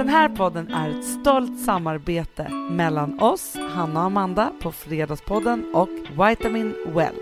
Den här podden är ett stolt samarbete mellan oss, Hanna och Amanda på Fredagspodden och Vitamin Well.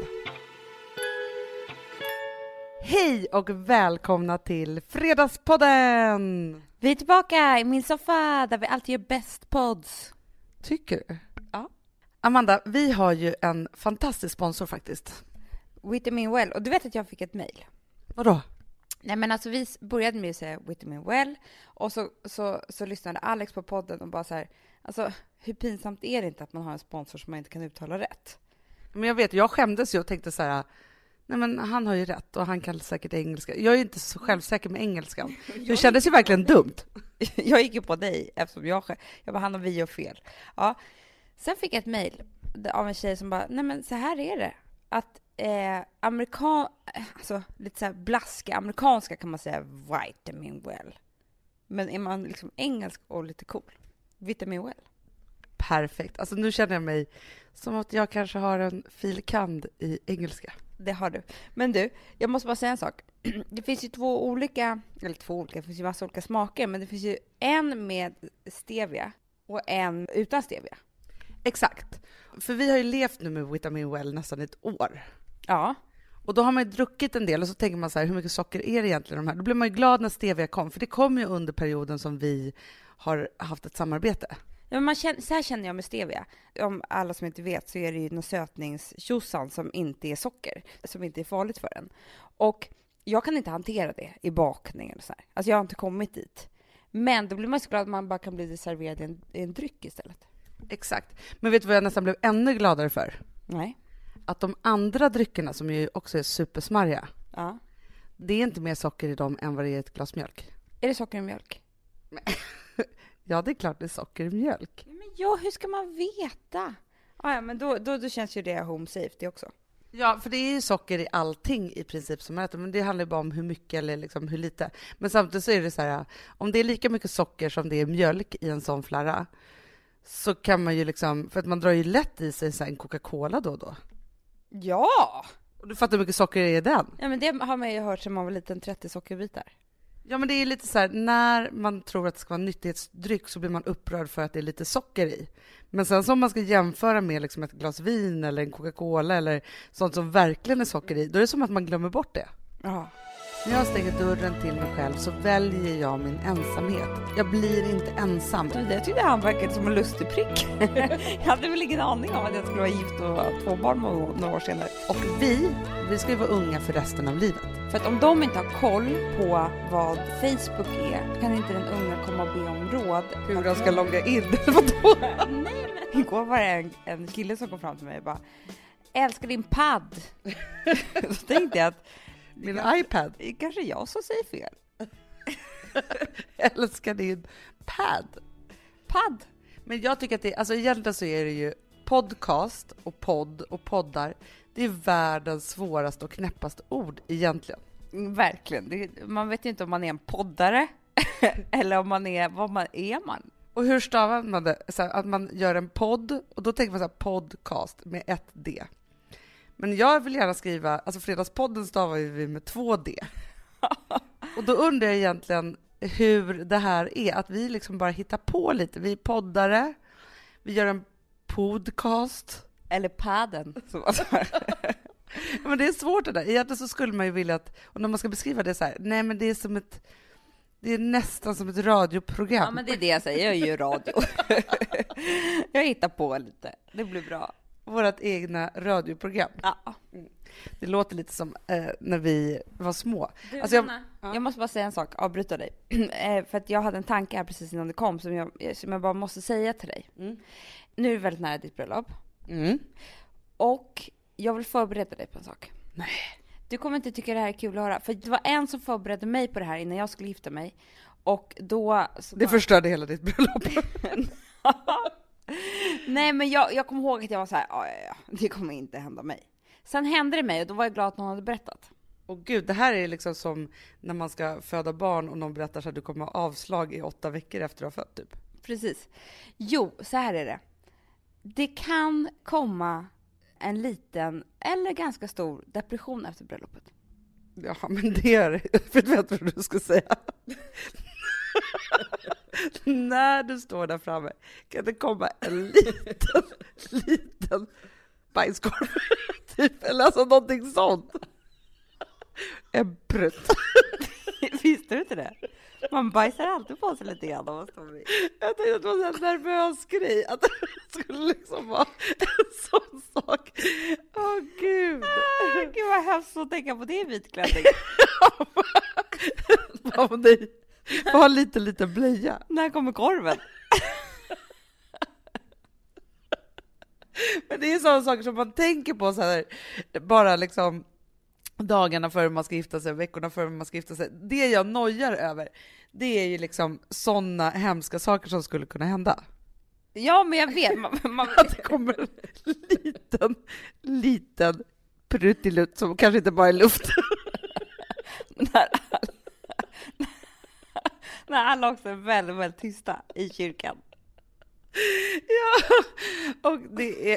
Hej och välkomna till Fredagspodden! Vi är tillbaka i min soffa där vi alltid gör bäst pods. Tycker du? Ja. Amanda, vi har ju en fantastisk sponsor faktiskt. Vitamin Well. Och du vet att jag fick ett mejl. Vadå? Nej men alltså vi började med att säga Vitamin Well. Och så lyssnade Alex på podden och bara så här. Alltså hur pinsamt är det inte att man har en sponsor som man inte kan uttala rätt? Men jag vet, jag skämdes ju och tänkte så här. Nej men han har ju rätt och han kan säkert engelska. Jag är inte så självsäker med engelskan. Det kändes ju verkligen dumt. Jag gick ju på dig eftersom jag bara han och vi gör fel. Ja. Sen fick jag ett mejl av en tjej som bara, nej men så här är det. Att alltså lite så här blaska amerikanska kan man säga Vitamin Well. Men är man liksom engelsk och lite cool, Vitamin Well. Perfekt. Alltså nu känner jag mig som att jag kanske har en filkand i engelska. Det har du. Men du, jag måste bara säga en sak. Det finns ju det finns ju massa olika smaker, men det finns ju en med stevia och en utan stevia. Exakt. För vi har ju levt nu med Vitamin Well nästan ett år. Ja. Och då har man ju druckit en del och så tänker man så här, hur mycket socker är det egentligen de här? Då blir man ju glad när stevia kom, för det kom ju under perioden som vi har haft ett samarbete. Ja, men så här känner jag med stevia. Om alla som inte vet så är det ju någon sötningstjosan som inte är socker, som inte är farligt för en. Och jag kan inte hantera det i bakning eller så här. Alltså jag har inte kommit dit. Men då blir man så glad att man bara kan bli serverad i en dryck istället. Exakt. Men vet du vad jag nästan blev ännu gladare för? Nej. Att de andra dryckerna som ju också är supersmarriga, Ja. Det är inte mer socker i dem än vad det är i ett glas mjölk. Är det socker i mjölk? Ja, det är klart det är socker i mjölk. Men ja, hur ska man veta? Ja, men då känns ju det home safety också. Ja, för det är ju socker i allting i princip som man äter, men det handlar ju bara om hur mycket eller liksom hur lite. Men samtidigt så är det så här, om det är lika mycket socker som det är mjölk i en sån flarra, så kan man ju liksom, för att man drar ju lätt i sig så här en Coca-Cola då och då. Ja! Och du fattar hur mycket socker det är i den? Ja, men det har man ju hört sedan man var liten, 30 sockerbitar. Ja, men det är lite så här, när man tror att det ska vara en nyttighetsdryck så blir man upprörd för att det är lite socker i. Men sen som man ska jämföra med liksom ett glas vin eller en Coca-Cola eller sånt som verkligen är socker i, då är det som att man glömmer bort det. Ja. När jag stänger dörren till mig själv så väljer jag min ensamhet. Jag blir inte ensam. Det tyckte han verkade som en lustig prick. Jag hade väl ingen aning om att jag skulle vara gift och ha 2 barn några år senare. Och vi ska ju vara unga för resten av livet. För att om de inte har koll på vad Facebook är, kan inte den unga komma och be om råd. Hur de ska logga in. Vadå? Nej, men igår var det en kille som kom fram till mig och bara, älskar din padd. Så tänkte jag att min iPad. Kanske jag som säger fel. Älskar din padd. Men jag tycker att det, alltså egentligen så är det ju podcast och podd och poddar. Det är världens svåraste och knäppaste ord egentligen. Verkligen. Man vet ju inte om man är en poddare eller om man är, vad man är man. Och hur stavar man det? Så här, att man gör en podd och då tänker man så här podcast med 1 D. Men jag vill gärna skriva, alltså Fredagspodden stavar vi med 2 D. Och då undrar jag egentligen hur det här är, att vi liksom bara hittar på lite. Vi är poddare, vi gör en podcast. Eller padden. Men det är svårt det där. Egentligen så skulle man ju vilja att, och när man ska beskriva det så här, nej men det är nästan som ett radioprogram. Ja, men det är det jag säger, jag är ju radio. Jag hittar på lite, det blir bra. Vårt egna radioprogram. Ja. Det låter lite som när vi var små. Du, alltså jag måste bara säga en sak, avbryta dig. För att jag hade en tanke här precis innan det kom som jag bara måste säga till dig. Nu är det väldigt nära ditt bröllop. Och jag vill förbereda dig på en sak. Nej. Du kommer inte tycka det här är kul att höra. För det var en som förberedde mig på det här innan jag skulle gifta mig. Och då... Det förstörde hela ditt bröllop. Nej, men jag kommer ihåg att jag var så här, ja, det kommer inte hända mig. Sen hände det mig och då var jag glad att någon hade berättat. Och gud, det här är liksom som när man ska föda barn och någon berättar så att du kommer ha avslag i 8 veckor efter att ha fött typ. Precis. Jo, så här är det. Det kan komma en liten eller ganska stor depression efter bröllopet. Ja, men det är... Vet du vad du ska säga? när du står där framme kan det komma en liten bajskorv typ, eller alltså någonting sånt. En prutt. Visste du inte det? Man bajsar alltid på sig lite grann om man står vid. Jag tänkte att det var en nervös grej, att det skulle liksom vara en sån sak. Åh gud. Gud vad hemskt att tänka på det i vitklänning. Bara lite blöja. När kommer korven? Men det är sådana saker som man tänker på så här, bara liksom dagarna före man ska gifta sig, veckorna före man ska gifta sig. Det jag nojar över, det är ju liksom sådana hemska saker som skulle kunna hända. Ja, men jag vet. Att det kommer en liten pruttilutt som kanske inte bara är luft. När alla också är väldigt, väldigt tysta i kyrkan. Ja, och det är...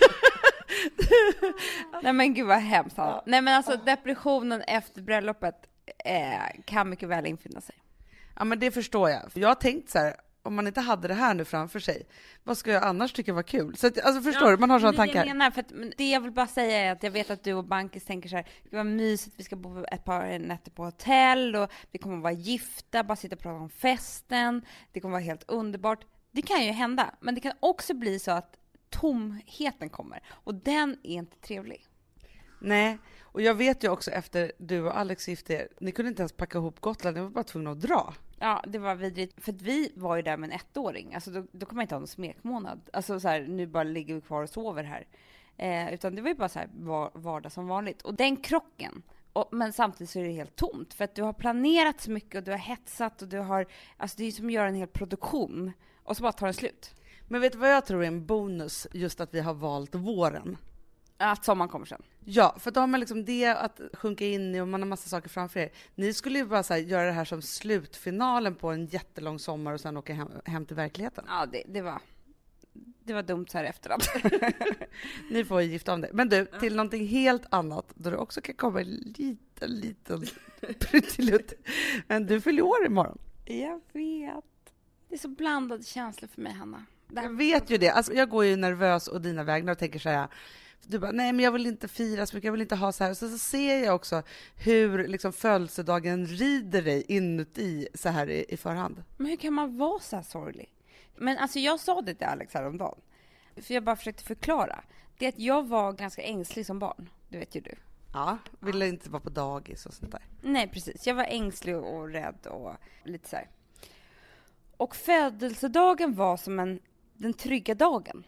Nej men gud vad hemskt. Ja. Nej men alltså depressionen efter bröllopet kan mycket väl infinna sig. Ja men det förstår jag. Jag har tänkt så här, om man inte hade det här nu framför sig, vad ska jag annars tycka var kul? Så att, alltså förstår du, man har sådana tankar. Jag menar, för att, det jag vill bara säga är att jag vet att du och Bankis tänker så här, det var mysigt, vi ska bo ett par nätter på hotell och vi kommer att vara gifta, bara sitta och prata om festen, det kommer att vara helt underbart. Det kan ju hända, men det kan också bli så att tomheten kommer och den är inte trevlig. Nej, och jag vet ju också efter du och Alex gifte er, ni kunde inte ens packa ihop Gotland, ni var bara tvungna att dra. Ja, det var vidrigt. För att vi var ju där med en 1-åring. Alltså då kan man inte ha någon smekmånad. Alltså så här, nu bara ligger vi kvar och sover här. Utan det var ju bara så här vardag som vanligt. Och den krocken. Men samtidigt så är det helt tomt. För att du har planerat så mycket och du har hetsat och du har... Alltså det är ju som att göra en hel produktion. Och så bara tar den slut. Men vet du vad jag tror är en bonus? Just att vi har valt våren. Att sommaren kommer sen. Ja, för då har man liksom det att sjunka in i och man har massa saker framför er. Ni skulle ju bara så här, göra det här som slutfinalen på en jättelång sommar och sen åka hem till verkligheten. Ja, det var dumt så här efterhand. Ni får ju gifta om det. Men du, till någonting helt annat, då det också kan komma en liten pruttilutt. Men du fyller år imorgon. Jag vet. Det är så blandade känslor för mig, Hanna. Jag vet ju det. Alltså, jag går ju nervös och dina vägnar och tänker så här... Du bara, nej men jag vill inte fira så mycket, jag vill inte ha så här. Så ser jag också hur liksom födelsedagen rider dig inuti så här i förhand. Men hur kan man vara så här sorglig? Men alltså jag sa det till Alex häromdagen. För jag bara försökte förklara. Det är att jag var ganska ängslig som barn. Det vet ju du. Ja, ville inte vara på dagis och sånt där. Nej, precis. Jag var ängslig och rädd och lite så här. Och födelsedagen var som den trygga dagen.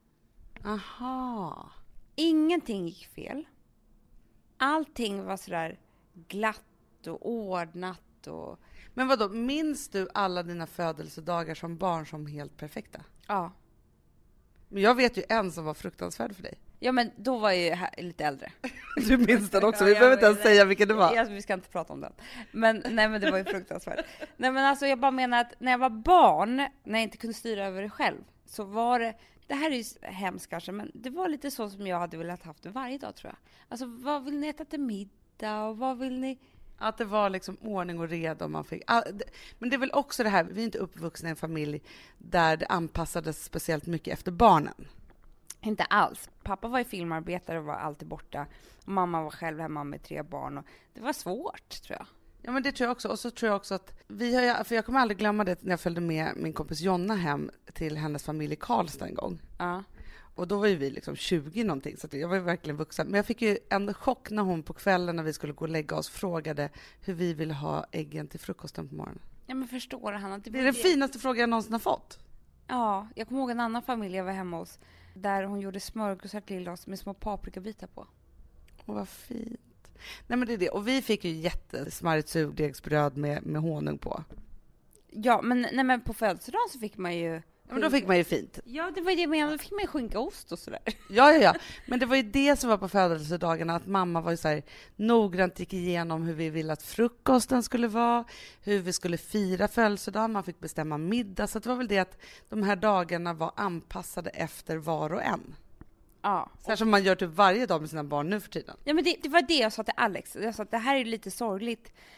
Aha. Ingenting gick fel. Allting var sådär glatt och ordnat. Men vadå, minns du alla dina födelsedagar som barn som helt perfekta? Ja. Men jag vet ju en som var fruktansvärd för dig. Ja, men då var jag ju lite äldre. Du minns den också, vi behöver inte ens säga vilken det var. Vi ska inte prata om den. Men det var ju fruktansvärt. Nej, men alltså jag bara menar att när jag var barn, när jag inte kunde styra över det själv, så var det här är ju hemskt kanske, men det var lite så som jag hade velat haft det varje dag, tror jag. Alltså, vad vill ni äta till middag och vad vill ni... Att det var liksom ordning och reda och man fick... Men det är väl också det här, vi är inte uppvuxna i en familj där det anpassades speciellt mycket efter barnen. Inte alls. Pappa var ju filmarbetare och var alltid borta. Och mamma var själv hemma med 3 barn. Och det var svårt, tror jag. Ja, men det tror jag också. Och så tror jag också att för jag kommer aldrig glömma det när jag följde med min kompis Jonna hem till hennes familj i Karlstad en gång. Ja. Och då var ju vi liksom 20 någonting, så att jag var ju verkligen vuxen. Men jag fick ju en chock när hon på kvällen när vi skulle gå och lägga oss frågade hur vi ville ha äggen till frukosten på morgonen. Ja, men förstår Hanna. Det är den finaste frågan jag någonsin har fått. Ja, jag kommer ihåg en annan familj jag var hemma hos. Där hon gjorde smörgåsar till oss med små paprikabitar på. Åh, vad fint. Nej, men det är det. Och vi fick ju jättesmarrigt surdegsbröd med honung på. Ja, men på födelsedagen så fick man ju... Ja, men då fick man ju fint. Ja, det var det jag menade. Då fick man ju skinkaost och sådär. Ja. Men det var ju det som var på födelsedagarna. Att mamma var ju så här noggrant gick igenom hur vi ville att frukosten skulle vara. Hur vi skulle fira födelsedagen. Man fick bestämma middag. Så det var väl det att de här dagarna var anpassade efter var och en. Ja. Så här som man gör typ varje dag med sina barn nu för tiden. Ja, men det var det jag sa till Alex. Jag sa att det här är lite sorgligt.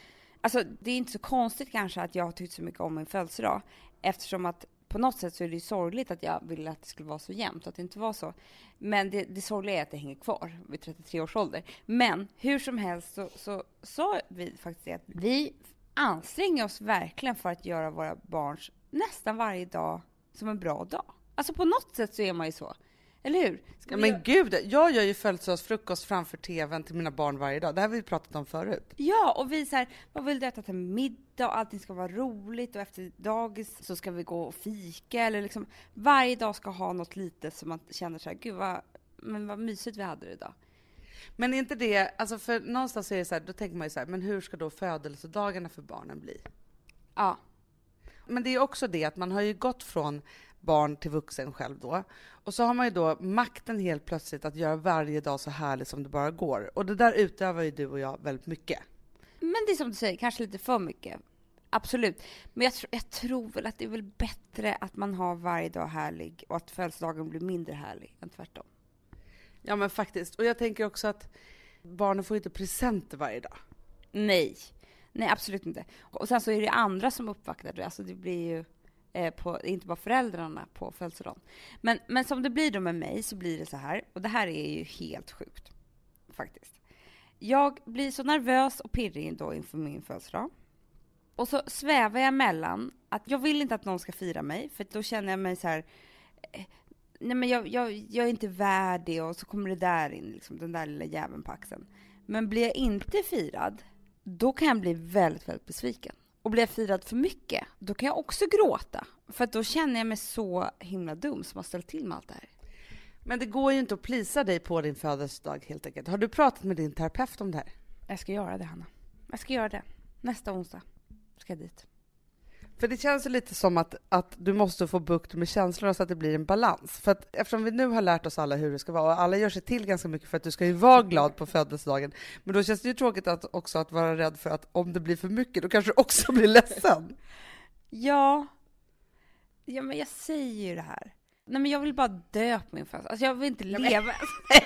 Alltså det är inte så konstigt kanske att jag har tyckt så mycket om min födelsedag. Eftersom att på något sätt så är det ju sorgligt att jag ville att det skulle vara så jämnt. Att det inte var så. Men det sorgliga är att det hänger kvar vid 33 års ålder. Men hur som helst så sa vi faktiskt att vi anstränger oss verkligen för att göra våra barns nästan varje dag som en bra dag. Alltså på något sätt så är man ju så. Eller hur? Ja, men gud, jag gör ju födelsedagsfrukost framför tvn till mina barn varje dag. Det här har vi pratat om förut. Ja, och vi så här, vad vill du äta till middag och allting ska vara roligt och efter dagis så ska vi gå och fika eller liksom varje dag ska ha något litet som man känner så här, gud vad mysigt vi hade det idag. Men är inte det, alltså för någonstans är det så här, då tänker man ju så här, men hur ska då födelsedagarna för barnen bli? Ja. Men det är också det att man har ju gått från barn till vuxen själv då. Och så har man ju då makten helt plötsligt att göra varje dag så härligt som det bara går. Och det där utövar ju du och jag väldigt mycket. Men det är som du säger, kanske lite för mycket. Absolut. Men jag tror väl att det är väl bättre att man har varje dag härlig och att födelsedagen blir mindre härlig än tvärtom. Ja men faktiskt. Och jag tänker också att barnen får inte presenter varje dag. Nej, absolut inte. Och sen så är det andra som uppvaktar det. Alltså det blir ju inte bara föräldrarna på födelsedagen. Men som det blir då med mig så blir det så här. Och det här är ju helt sjukt. Faktiskt. Jag blir så nervös och pirrig då inför min födelsedag. Och så svävar jag mellan att jag vill inte att någon ska fira mig. För då känner jag mig så här... Nej men jag är inte värd det. Och så kommer det där in, liksom, den där lilla jäveln på axeln. Men blir jag inte firad, då kan jag bli väldigt, väldigt besviken. Och blir jag firad för mycket, då kan jag också gråta. För att då känner jag mig så himla dum som har ställt till med allt det här. Men det går ju inte att plisa dig på din födelsedag helt enkelt. Har du pratat med din terapeut om det här? Jag ska göra det, Hanna. Jag ska göra det. Nästa onsdag ska jag dit. För det känns ju lite som att du måste få bukt med känslor så att det blir en balans. För att eftersom vi nu har lärt oss alla hur det ska vara och alla gör sig till ganska mycket för att du ska ju vara glad på födelsedagen. Men då känns det ju tråkigt också att vara rädd för att om det blir för mycket då kanske du också blir ledsen. Ja, men jag säger ju det här. Nej men jag vill bara dö på min födelsedag. Alltså jag vill inte leva.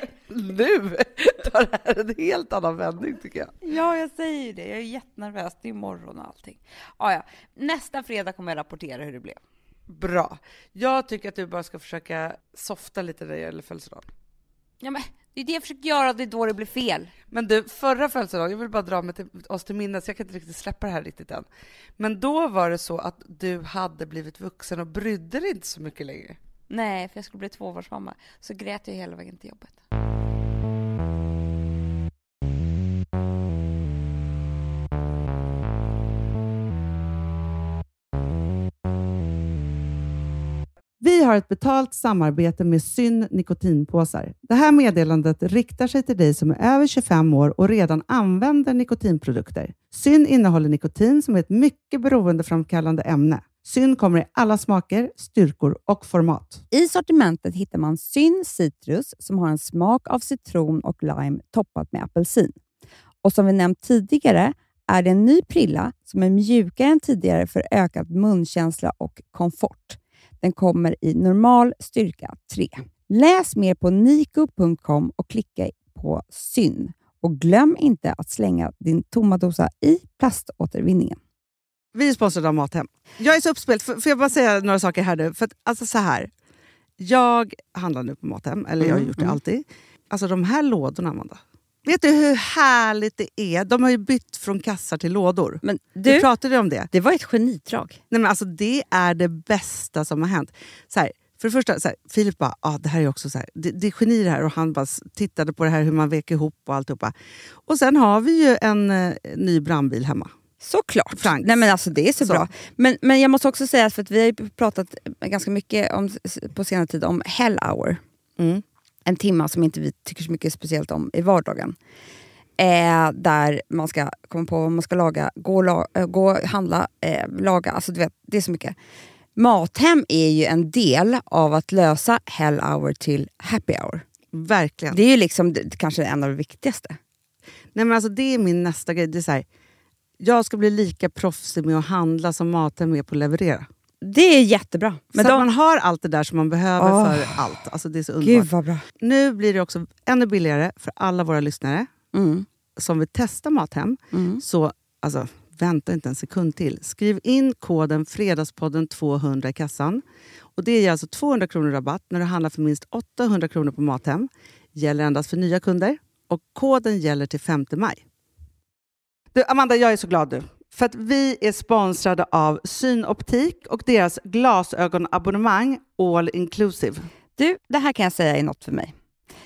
Nu tar det här en helt annan vändning tycker jag. Ja, jag säger ju det. Jag är jättenervös. Det är imorgon och allting. Ja. Nästa fredag kommer jag rapportera hur det blev. Bra. Jag tycker att du bara ska försöka softa lite när det gäller födelsedagen. Ja, men det är det jag försöker göra och det är då det blir fel. Men du, förra födelsedagen, jag vill bara dra oss till minnes, jag kan inte riktigt släppa det här riktigt än. Men då var det så att du hade blivit vuxen och brydde dig inte så mycket längre. Nej, för jag skulle bli 2-årsmamma. Så grät jag hela vägen till jobbet. Vi har ett betalt samarbete med Syn nikotinpåsar. Det här meddelandet riktar sig till dig som är över 25 år och redan använder nikotinprodukter. Syn innehåller nikotin som är ett mycket beroendeframkallande ämne. Syn kommer i alla smaker, styrkor och format. I sortimentet hittar man Syn Citrus som har en smak av citron och lime toppat med apelsin. Och som vi nämnt tidigare är det en ny prilla som är mjukare än tidigare för ökad munkänsla och komfort. Den kommer i normal styrka 3. Läs mer på niko.com och klicka på Syn. Och glöm inte att slänga din tomma dosa i plaståtervinningen. Vi är sponsrade av Mathem. Jag är så uppspelt. Får jag bara säga några saker här nu? För att, alltså så här. Jag handlar nu på Mathem. Eller jag har gjort det alltid. Alltså de här lådorna, Amanda. Vet du hur härligt det är? De har ju bytt från kassar till lådor. Men du pratade om det. Det var ett genidrag. Nej, men alltså det är det bästa som har hänt. Så här, för det första, så här, Filip bara, det här är också så här, det är geni det här. Och han bara tittade på det här hur man vek ihop och alltihopa. Och sen har vi ju en ny brandbil hemma. Såklart. Franks. Nej men alltså det är så bra. Men jag måste också säga, för att vi har ju pratat ganska mycket på senare tid om Hell Hour. En timma som inte vi tycker så mycket speciellt om i vardagen. Där man ska komma på vad man ska laga, gå handla, laga. Alltså du vet, det är så mycket. Mathem är ju en del av att lösa Hell Hour till Happy Hour. Verkligen. Det är ju liksom kanske en av det viktigaste. Nej men alltså det är min nästa grej. Det är så här, jag ska bli lika proffsig med att handla som Mathem är på att leverera. Det är jättebra. Men så att man har allt det där som man behöver för allt. Alltså det är så underbart. Gud vad bra. Nu blir det också ännu billigare för alla våra lyssnare som vill testa Mathem. Så alltså, vänta inte en sekund till. Skriv in koden Fredagspodden 200 i kassan. Och det ger alltså 200 kronor rabatt när du handlar för minst 800 kronor på Mathem. Gäller endast för nya kunder. Och koden gäller till 5 maj. Du, Amanda, jag är så glad nu. För att vi är sponsrade av Synoptik och deras glasögonabonnemang All Inclusive. Du, det här kan jag säga är något för mig.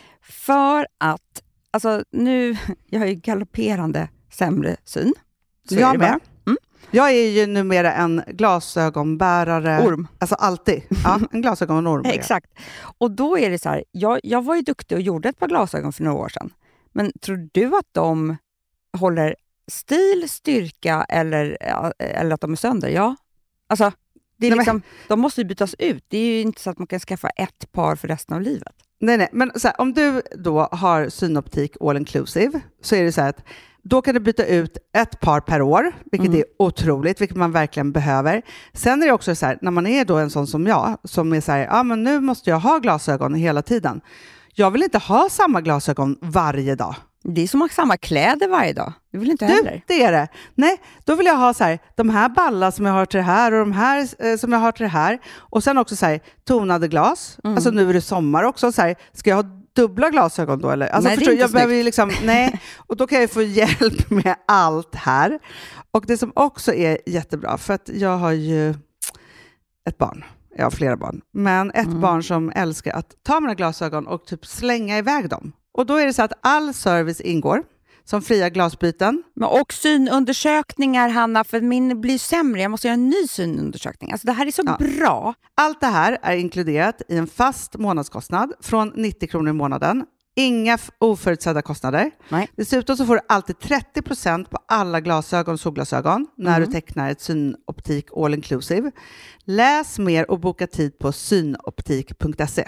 För att, alltså nu, jag har ju galopperande sämre syn. Så jag är det med. bara. Mm. Jag är ju numera en glasögonbärare. Orm. Alltså alltid. Ja, en glasögonorm. Exakt. Och då är det så här, jag var ju duktig och gjorde ett par glasögon för några år sedan. Men tror du att de håller stil, styrka eller att de är sönder? Ja. Alltså, det är liksom, de måste ju bytas ut. Det är ju inte så att man kan skaffa ett par för resten av livet. Nej. Men så här, om du då har Synoptik All Inclusive så är det så här att då kan du byta ut ett par per år, vilket är otroligt, vilket man verkligen behöver. Sen är det också så här, när man är då en sån som jag, som är så här, men nu måste jag ha glasögon hela tiden. Jag vill inte ha samma glasögon varje dag. Det är som att ha samma kläder varje dag. Det vill inte heller. Det är det. Nej, då vill jag ha så här, de här ballar som jag har till det här och de här som jag har till det här. Och sen också så här, tonade glas. Alltså nu är det sommar också. Så här, ska jag ha dubbla glasögon då? Eller? Alltså, nej, det är inte jag behöver ju liksom, nej. Och då kan jag få hjälp med allt här. Och det som också är jättebra, för att jag har ju ett barn. Jag har flera barn. Men ett barn som älskar att ta mina glasögon och typ slänga iväg dem. Och då är det så att all service ingår, som fria glasbyten. Och synundersökningar, Hanna, för min blir sämre. Jag måste göra en ny synundersökning. Alltså det här är så bra. Allt det här är inkluderat i en fast månadskostnad från 90 kronor i månaden. Inga oförutsedda kostnader. Nej. Dessutom så får du alltid 30% på alla glasögon och solglasögon när du tecknar ett Synoptik All Inclusive. Läs mer och boka tid på synoptik.se.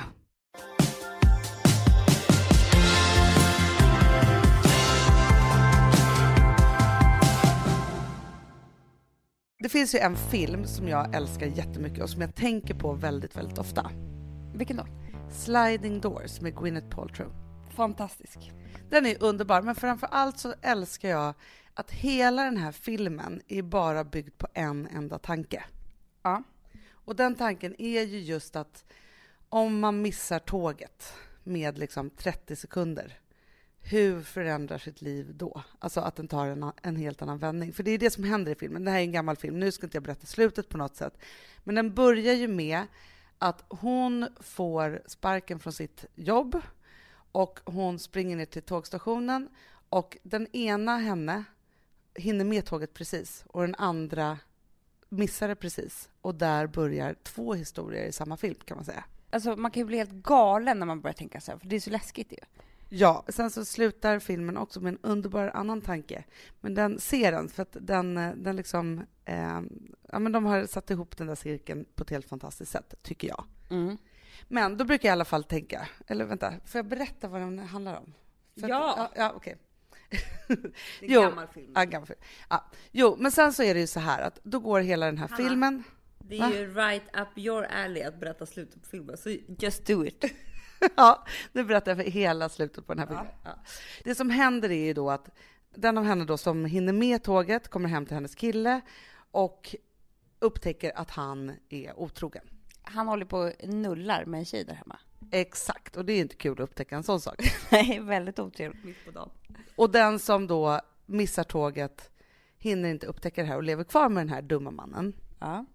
Det finns ju en film som jag älskar jättemycket och som jag tänker på väldigt, väldigt ofta. Vilken då? Sliding Doors med Gwyneth Paltrow. Fantastisk. Den är underbar, men framför allt så älskar jag att hela den här filmen är bara byggd på en enda tanke. Ja. Och den tanken är ju just att om man missar tåget med liksom 30 sekunder, hur förändrar sitt liv då? Alltså att den tar en helt annan vändning. För det är det som händer i filmen. Det här är en gammal film. Nu ska inte jag berätta slutet på något sätt. Men den börjar ju med att hon får sparken från sitt jobb. Och hon springer ner till tågstationen. Och den ena henne hinner med tåget precis. Och den andra missar det precis. Och där börjar 2 historier i samma film, kan man säga. Alltså man kan ju bli helt galen när man börjar tänka så här. För det är så läskigt ju. Ja, sen så slutar filmen också med en underbar annan tanke. Men den ser den, för att den liksom... ja, men de har satt ihop den där cirkeln på ett helt fantastiskt sätt, tycker jag. Mm. Men då brukar jag i alla fall tänka... Eller vänta, får jag berätta vad den handlar om? Ja, okej. Det är en gammal film. Ja, gammal film. Ja. Jo, men sen så är det ju så här att då går hela den här filmen... Det är ju right up your alley att berätta slutet på filmen, så just do it. Ja, nu berättar jag för hela slutet på den här filmen. Ja. Det som händer är ju då att den av henne då som hinner med tåget kommer hem till hennes kille och upptäcker att han är otrogen. Han håller på och nullar med en tjej där hemma. Exakt, och det är inte kul att upptäcka en sån sak. Nej, väldigt otrevligt mitt på dagen. Och den som då missar tåget hinner inte upptäcka det här och lever kvar med den här dumma mannen. Ja.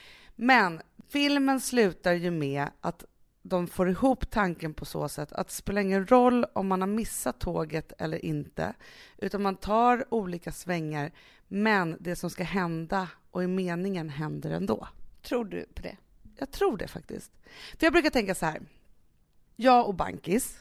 Men filmen slutar ju med att de får ihop tanken på så sätt att det spelar ingen roll om man har missat tåget eller inte, utan man tar olika svängar, men det som ska hända och i meningen händer ändå. Tror du på det? Jag tror det faktiskt. För jag brukar tänka så här, jag och Bankis,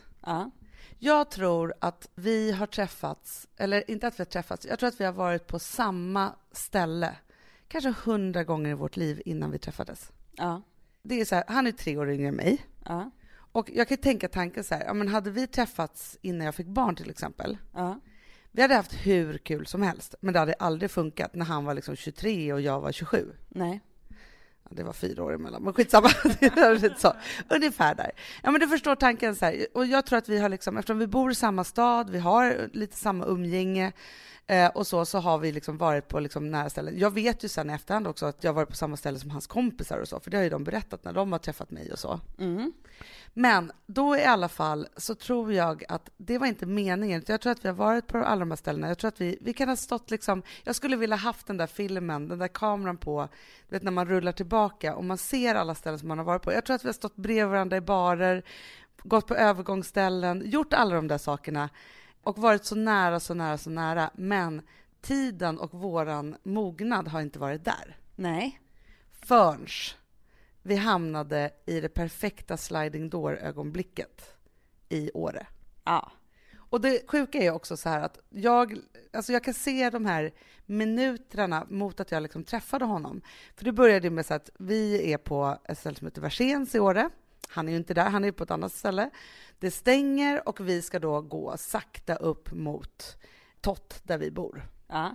jag tror att vi har träffats, eller inte att vi har träffats, jag tror att vi har varit på samma ställe kanske 100 gånger i vårt liv innan vi träffades. Ja. Det är så här, han är 3 år yngre än mig. Ja. Och jag kan tänka tanken så här, ja, men hade vi träffats innan jag fick barn till exempel. Ja. Vi hade haft hur kul som helst, men det hade aldrig funkat när han var liksom 23 och jag var 27. Nej. Det var 4 år emellan, men skitsamma. Det är lite så. Ungefär där. Ja, men du förstår tanken så här. Och jag tror att vi har liksom, eftersom vi bor i samma stad, vi har lite samma umgänge och så har vi liksom varit på liksom nära ställen. Jag vet ju sen i efterhand också att jag varit på samma ställe som hans kompisar och så, för det har ju de berättat när de har träffat mig och så. Mm. Men då i alla fall så tror jag att det var inte meningen. Jag tror att vi har varit på alla de här ställena. Jag tror att vi kan ha stått liksom, jag skulle vilja haft den där filmen, den där kameran på, du vet när man rullar tillbaka och man ser alla ställen som man har varit på. Jag tror att vi har stått bredvid varandra i barer, gått på övergångsställen, gjort alla de där sakerna och varit så nära. Men tiden och våran mognad har inte varit där. Nej. Förrän vi hamnade i det perfekta sliding door-ögonblicket i Åre. Ja. Och det sjuka är också så här att jag kan se de här minuterna mot att jag liksom träffade honom. För det började med så att vi är på ett ställe som heter Versens i Åre. Han är ju inte där, han är på ett annat ställe. Det stänger och vi ska då gå sakta upp mot Tott där vi bor. Ja.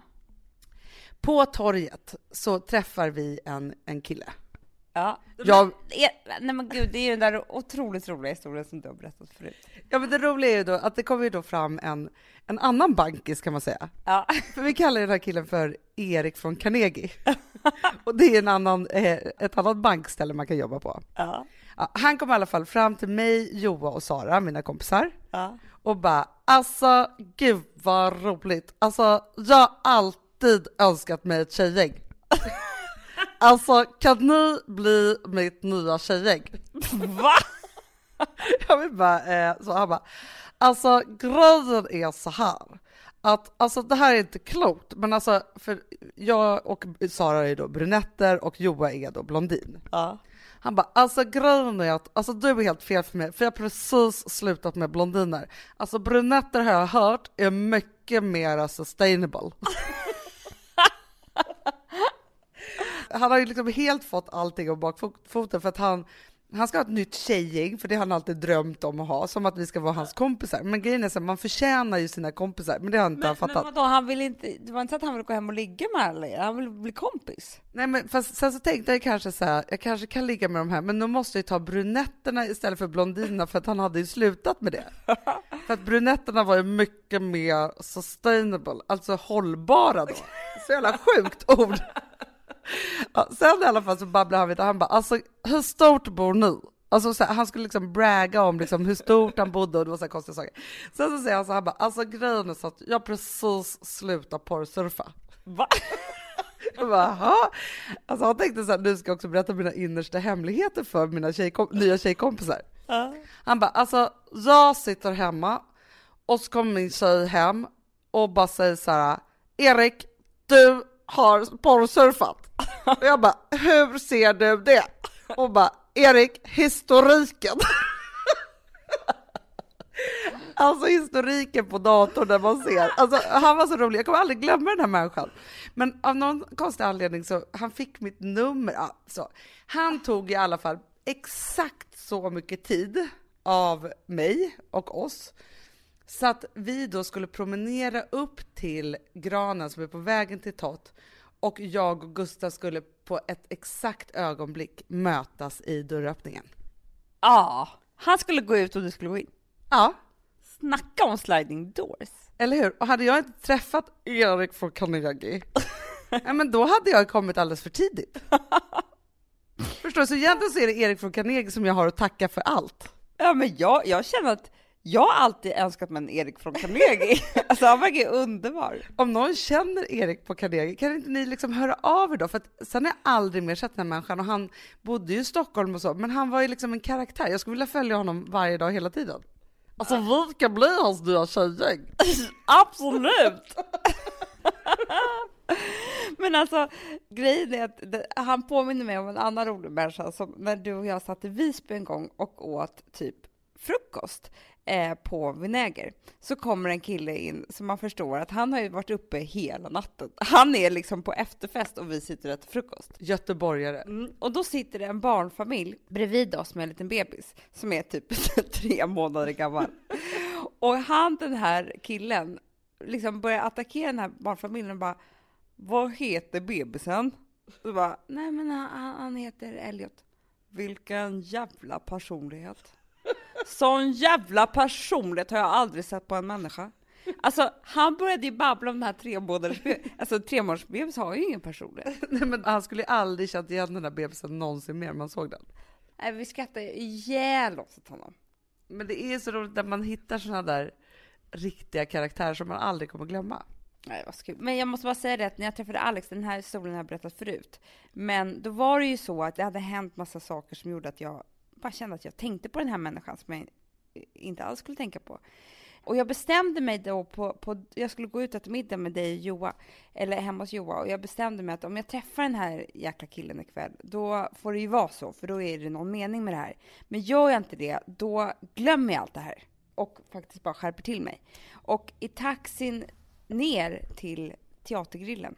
På torget så träffar vi en kille. Ja. Nej men gud, det är ju den där otroligt roliga historien som du har berättat förut. Ja, men det roliga är ju då att det kommer ju då fram en annan bankis kan man säga. Ja. För vi kallar den här killen för Erik från Carnegie. Och det är ett annat bankställe man kan jobba på. Ja. Ja, han kom i alla fall fram till mig, Joa och Sara, mina kompisar. Ja. Och bara, alltså gud vad roligt. Alltså jag har alltid önskat mig ett tjejgäng. Alltså, kan ni bli mitt nya tjejgäng? Va? Jag vill bara, så han bara, alltså grejen är så här. Att, alltså det här är inte klokt, men alltså, för jag och Sara är då brunetter och Joa är då blondin. Ja. Han bara, alltså grejen är att alltså, du är helt fel för mig, för jag har precis slutat med blondiner. Alltså brunetter har jag hört är mycket mer sustainable. Han har ju liksom helt fått allting om bakfoten för att han ska ha ett nytt tjejgäng, för det har han alltid drömt om att ha, som att vi ska vara hans kompisar. Men grejen är så man förtjänar ju sina kompisar, men det har han inte fattat. Men vadå, han vill inte, det var inte så att han vill gå hem och ligga med alla, han vill bli kompis. Nej, men fast sen så tänkte jag kanske så här, jag kanske kan ligga med de här, men då måste jag ta brunetterna istället för blondinerna, för att han hade ju slutat med det. För att brunetterna var ju mycket mer sustainable, alltså hållbara då. Så jävla sjukt ord. Ja, sen i alla fall så babblar han vid och han bara, alltså hur stort bor ni? Alltså så här, han skulle liksom bragga om liksom hur stort han bodde och det var så här konstiga saker. Sen så säger han så här, bara, alltså grejen är så att jag precis slutat porrsurfa. Va? Jag bara, aha. Alltså han tänkte så här, nu ska jag också berätta mina innersta hemligheter för mina nya tjejkompisar. Han bara, alltså jag sitter hemma och så kommer min tjej hem och bara säger så här, Erik, du har porrsurfat. Och jag bara, hur ser du det? Och bara, Erik, historiken. Alltså historiken på datorn där man ser. Alltså han var så rolig, jag kommer aldrig glömma den här människan. Men av någon konstig anledning så han fick mitt nummer. Alltså, han tog i alla fall exakt så mycket tid av mig och oss, så att vi då skulle promenera upp till granen som är på vägen till Tott, och jag och Gustav skulle på ett exakt ögonblick mötas i dörröppningen. Ja, han skulle gå ut och du skulle gå in. Ja. Snacka om sliding doors. Eller hur? Och hade jag inte träffat Erik från Carnegie, ja, men då hade jag kommit alldeles för tidigt. Förstår du? Så egentligen så är det Erik från Carnegie som jag har att tacka för allt. Ja, men jag känner att jag har alltid önskat mig en Erik från Carnegie. Alltså han verkar underbar. Om någon känner Erik på Carnegie, kan inte ni liksom höra av er då? För att sen har jag aldrig mer sett den här människan, och han bodde ju i Stockholm och så, men han var ju liksom en karaktär. Jag skulle vilja följa honom varje dag hela tiden. Alltså vi kan bli hans nya tjejgäng. Absolut! Men alltså, grejen är att han påminner mig om en annan rolig människa som när du och jag satt i Visby en gång och åt typ frukost på Vinäger, så kommer en kille in som man förstår att han har ju varit uppe hela natten. Han är liksom på efterfest och vi sitter och äter frukost. Göteborgare. Och då sitter det en barnfamilj bredvid oss med en liten bebis som är typ 3 månader gammal. Och den här killen liksom börjar attackera den här barnfamiljen och bara, vad heter bebisen? Så bara, nej men han heter Elliot. Vilken jävla personlighet. Sån jävla personlighet har jag aldrig sett på en människa. Alltså han började ju babbla om den här tremånadersbebis har ju ingen personlighet. Nej, men han skulle aldrig känt igen den där bebisen någonsin mer man såg den. Nej, vi skrattar ihjäl oss åt honom. Men det är så roligt när man hittar såna där riktiga karaktärer som man aldrig kommer glömma. Nej, vad skul. Men jag måste bara säga det att när jag träffade Alex, den här historien har jag berättat förut. Men då var det ju så att det hade hänt massa saker som gjorde att jag bara kände att jag tänkte på den här människan som jag inte alls skulle tänka på. Och jag bestämde mig då jag skulle gå ut och äta middag med dig och Joa, eller hemma hos Joa, och jag bestämde mig att om jag träffar den här jäkla killen ikväll, då får det ju vara så, för då är det någon mening med det här. Men gör jag inte det, då glömmer jag allt det här och faktiskt bara skärper till mig. Och i taxin ner till Teatergrillen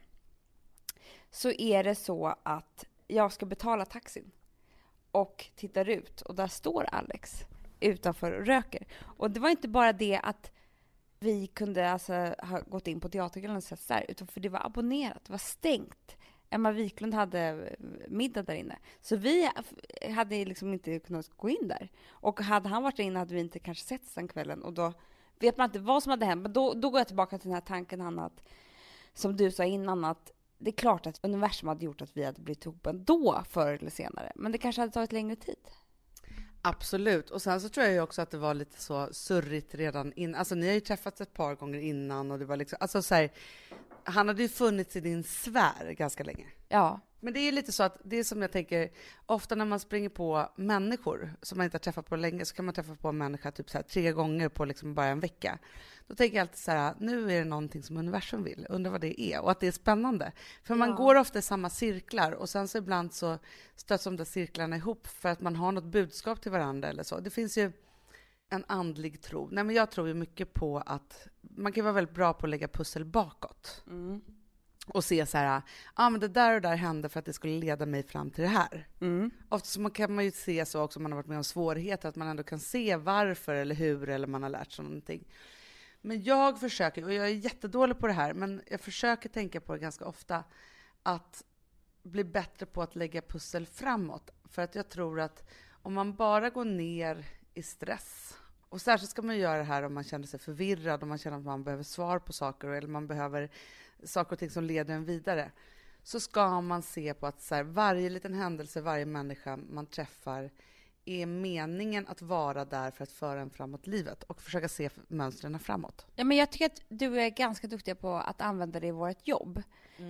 så är det så att jag ska betala taxin och tittar ut och där står Alex utanför och röker. Och det var inte bara det att vi kunde alltså ha gått in på Teatergrillen och sett där, utan för det var abonnerat, det var stängt. Emma Wiklund hade middag där inne. Så vi hade liksom inte kunnat gå in där. Och hade han varit inne hade vi inte kanske sett den kvällen. Och då vet man inte vad som hade hänt. Men då går jag tillbaka till den här tanken, Hanna, att, som du sa innan, att det är klart att universum hade gjort att vi hade blivit ihop ändå förr eller senare. Men det kanske hade tagit längre tid. Absolut. Och sen så tror jag ju också att det var lite så surrigt redan innan. Alltså ni har ju träffats ett par gånger innan och det var liksom, alltså så här, han hade ju funnits i din sfär ganska länge. Ja. Men det är lite så att det är som jag tänker, ofta när man springer på människor som man inte har träffat på länge, så kan man träffa på en människa typ så här 3 gånger på liksom bara en vecka. Då tänker jag alltid så här, nu är det någonting som universum vill, undrar vad det är, och att det är spännande. För man går ofta i samma cirklar och sen så ibland så stöts de där cirklarna ihop för att man har något budskap till varandra eller så. Det finns ju en andlig tro. Nej, men jag tror ju mycket på att man kan vara väldigt bra på att lägga pussel bakåt. Mm. Och se så här, men det där och där hände för att det skulle leda mig fram till det här. Mm. Ofta så kan man ju se så också om man har varit med om svårigheter, att man ändå kan se varför eller hur, eller man har lärt sig någonting. Men jag försöker, och jag är jättedålig på det här, men jag försöker tänka på det ganska ofta, att bli bättre på att lägga pussel framåt. För att jag tror att om man bara går ner i stress, och särskilt ska man göra det här om man känner sig förvirrad, om man känner att man behöver svar på saker, eller man behöver saker och ting som leder en vidare, så ska man se på att så här, varje liten händelse, varje människa man träffar är meningen att vara där för att föra en framåt livet och försöka se mönstren framåt. Ja, men jag tycker att du är ganska duktig på att använda det i vårt jobb.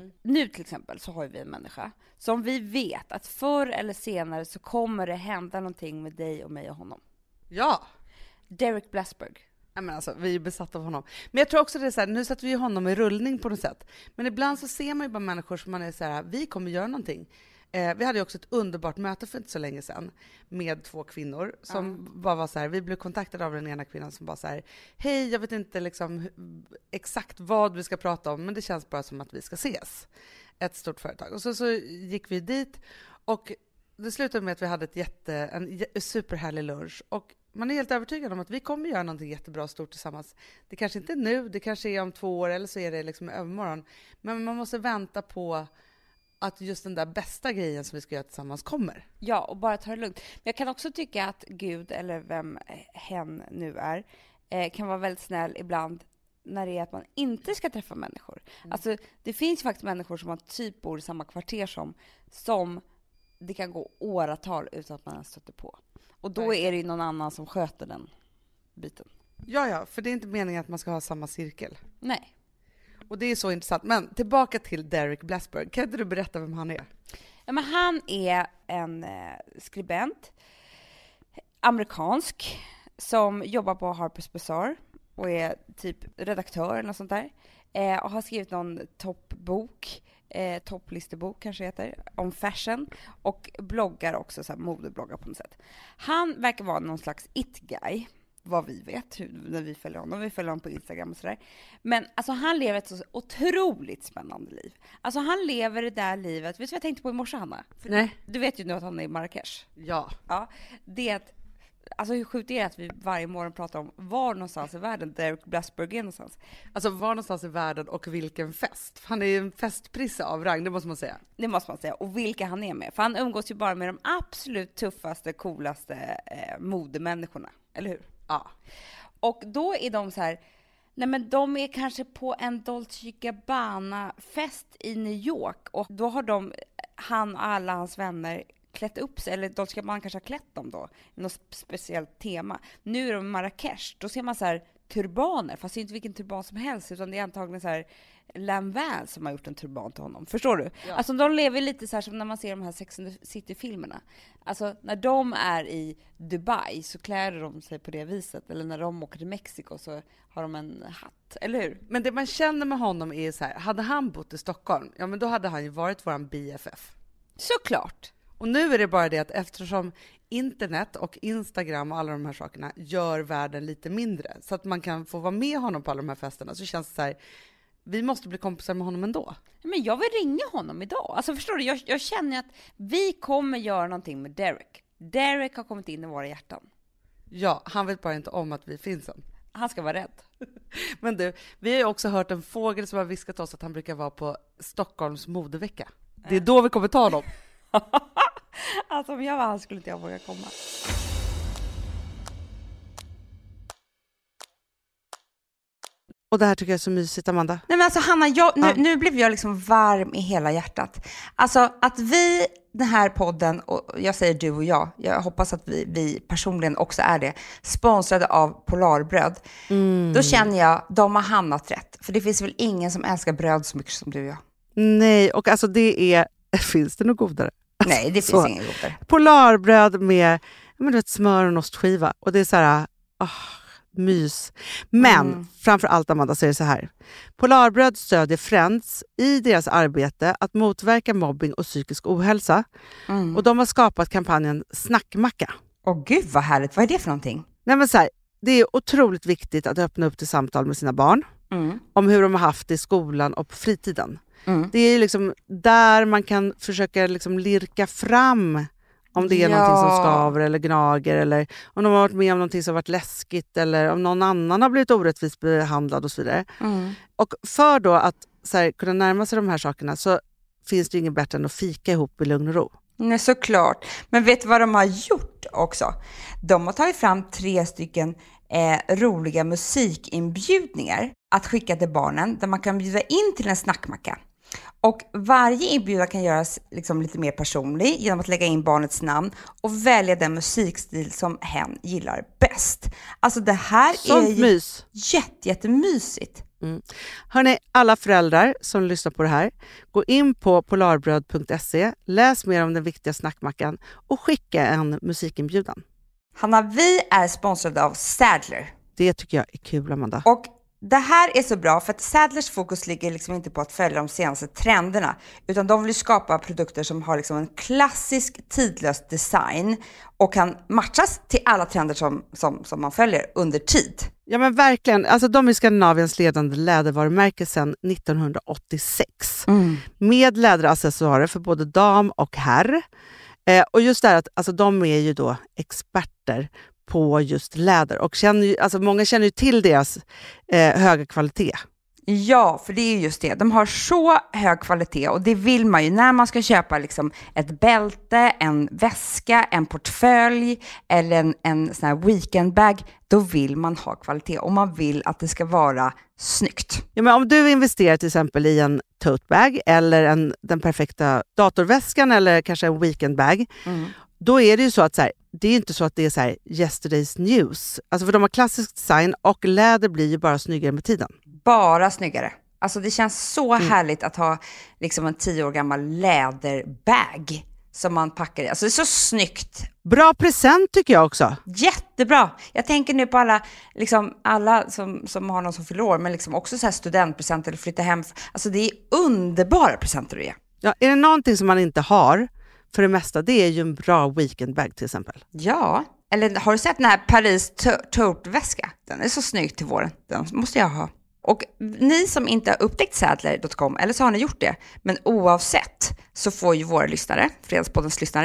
Nu till exempel så har vi en människa som vi vet att förr eller senare så kommer det hända någonting med dig och mig och honom. Ja! Derek Blasberg. Men alltså, vi är besatta av honom. Men jag tror också det är så här, nu sätter vi honom i rullning på något sätt. Men ibland så ser man ju bara människor som man är så här, vi kommer göra någonting. Vi hade ju också ett underbart möte för inte så länge sedan med 2 kvinnor som bara var så här, vi blev kontaktade av den ena kvinnan som bara så här, hej, jag vet inte liksom exakt vad vi ska prata om, men det känns bara som att vi ska ses. Ett stort företag. Och så gick vi dit och det slutade med att vi hade en superhärlig lunch, och man är helt övertygad om att vi kommer göra någonting jättebra och stort tillsammans. Det kanske inte är nu, det kanske är om 2 år, eller så är det liksom övermorgon. Men man måste vänta på att just den där bästa grejen som vi ska göra tillsammans kommer. Ja, och bara ta det lugnt. Men jag kan också tycka att Gud, eller vem hen nu är, kan vara väldigt snäll ibland när det är att man inte ska träffa människor. Alltså, det finns faktiskt människor som man typ bor i samma kvarter som det kan gå åratal utan att man stöter på. Och då är det ju någon annan som sköter den biten. Ja, för det är inte meningen att man ska ha samma cirkel. Nej. Och det är så intressant. Men tillbaka till Derek Blasberg. Kan inte du berätta vem han är? Ja, men han är en skribent, amerikansk, som jobbar på Harper's Bazaar och är typ redaktör eller något sånt där. Och har skrivit någon toppbok, topplistebok kanske heter, om fashion, och bloggar också, så här modebloggar på något sätt. Han verkar vara någon slags it-guy, vad vi vet, när vi följer honom. Vi följer honom på Instagram och sådär. Men alltså, han lever ett så otroligt spännande liv. Alltså, han lever det där livet. Vet du vad jag tänkte på i morse, Hanna? Nej. Du vet ju nu att han är i Marrakesh. Ja. Ja, det är att Alltså hur sjukt är det att vi varje morgon pratar om var någonstans i världen Derek Blasberg är någonstans? Alltså var någonstans i världen och vilken fest. Han är ju en festprisse av rang, det måste man säga. Det måste man säga. Och vilka han är med. För han umgås ju bara med de absolut tuffaste, coolaste modemänniskorna. Eller hur? Ja. Och då är de så här... Nej, men de är kanske på en Dolce Gabbana-fest i New York. Och då har han och alla hans vänner klätt upp sig. Eller Dolce Gabbana kanske har klätt dem då. I något speciellt tema. Nu är de i Marrakesh. Då ser man så här turbaner. Fast det är inte vilken turban som helst. Utan det är antagligen så här Lanvin som har gjort en turban till honom. Förstår du? Ja. Alltså de lever lite så här som när man ser de här Sex and the City-filmerna. Alltså när de är i Dubai så klär de sig på det viset. Eller när de åker till Mexiko så har de en hatt. Eller hur? Men det man känner med honom är så här, hade han bott i Stockholm, ja men då hade han ju varit våran BFF. Såklart. Och nu är det bara det att eftersom internet och Instagram och alla de här sakerna gör världen lite mindre så att man kan få vara med honom på alla de här festerna, så känns det så här, vi måste bli kompisar med honom ändå. Men jag vill ringa honom idag. Alltså förstår du, jag känner att vi kommer göra någonting med Derek. Derek har kommit in i våra hjärtan. Ja, han vet bara inte om att vi finns än. Han ska vara rädd. Men du, vi har ju också hört en fågel som har viskat oss att han brukar vara på Stockholms modevecka. Det är då vi kommer ta honom. Alltså om jag var han skulle inte jag våga komma. Och det här tycker jag är så mysigt, Amanda. Nej men alltså Hanna, nu blev jag liksom varm i hela hjärtat. Alltså att vi, den här podden, och jag säger du och jag hoppas att vi personligen också är det, sponsrade av Polarbröd. Då känner jag, de har hamnat rätt. För det finns väl ingen som älskar bröd så mycket som du och jag. Nej, och alltså det är, finns det något godare? Nej, det finns inget godare. Polarbröd med smör och en ostskiva. Och det är så här, mys. Men framför allt, Amanda, så är det så här. Polarbröd stödjer Friends i deras arbete att motverka mobbing och psykisk ohälsa. Och de har skapat kampanjen Snackmacka. Åh gud vad härligt, vad är det för någonting? Nej, men så här, det är otroligt viktigt att öppna upp till samtal med sina barn. Om hur de har haft det i skolan och på fritiden. Det är liksom där man kan försöka liksom lirka fram om det är någonting som skaver eller gnager, eller om de har varit med om någonting som har varit läskigt, eller om någon annan har blivit orättvist behandlad och så vidare. Och för då att så här, kunna närma sig de här sakerna så finns det inget bättre än att fika ihop i lugn och ro. Nej, såklart. Men vet du vad de har gjort också? De har tagit fram 3 stycken roliga musikinbjudningar att skicka till barnen där man kan bjuda in till en snackmacka. Och varje inbjudan kan göras liksom lite mer personlig genom att lägga in barnets namn och välja den musikstil som hen gillar bäst. Alltså det här sånt är mys. jättemysigt. Hörrni, alla föräldrar som lyssnar på det här, gå in på polarbröd.se, läs mer om den viktiga snackmackan och skicka en musikinbjudan. Hanna, vi är sponsrade av Sadler. Det tycker jag är kul, Amanda. Och det här är så bra för att Sadlers fokus ligger liksom inte på att följa de senaste trenderna, utan de vill skapa produkter som har liksom en klassisk tidlös design och kan matchas till alla trender som man följer under tid. Ja men verkligen, alltså de är Skandinaviens ledande lädervarumärke sedan 1986 med läderaccessoarer för både dam och herr. Och just det här att alltså, de är ju då experter på just läder och många känner ju till deras höga kvalitet. Ja, för det är just det. De har så hög kvalitet och det vill man ju när man ska köpa liksom ett bälte, en väska, en portfölj eller en sån här weekendbag. Då vill man ha kvalitet och man vill att det ska vara snyggt. Ja, men om du investerar till exempel i en tote bag eller den perfekta datorväskan eller kanske en weekendbag, då är det ju så att så här, det är inte så att det är så här yesterday's news. Alltså för de har klassisk design och läder blir ju bara snyggare med tiden. Bara snyggare. Alltså det känns så härligt att ha liksom en 10 år gammal läderbag som man packar i. Alltså det är så snyggt. Bra present tycker jag också. Jättebra. Jag tänker nu på alla som har någon som fyller år, men liksom också så här studentpresenter eller flytta hem. Alltså det är underbara presenter att ge. Ja, är det någonting som man inte har för det mesta, det är ju en bra weekendbag till exempel. Ja, eller har du sett den här Paris tote-väska? Den är så snygg till våren. Den måste jag ha. Och ni som inte har upptäckt Sadler.com, eller så har ni gjort det, men oavsett så får ju våra lyssnare, Fredagspoddens lyssnare,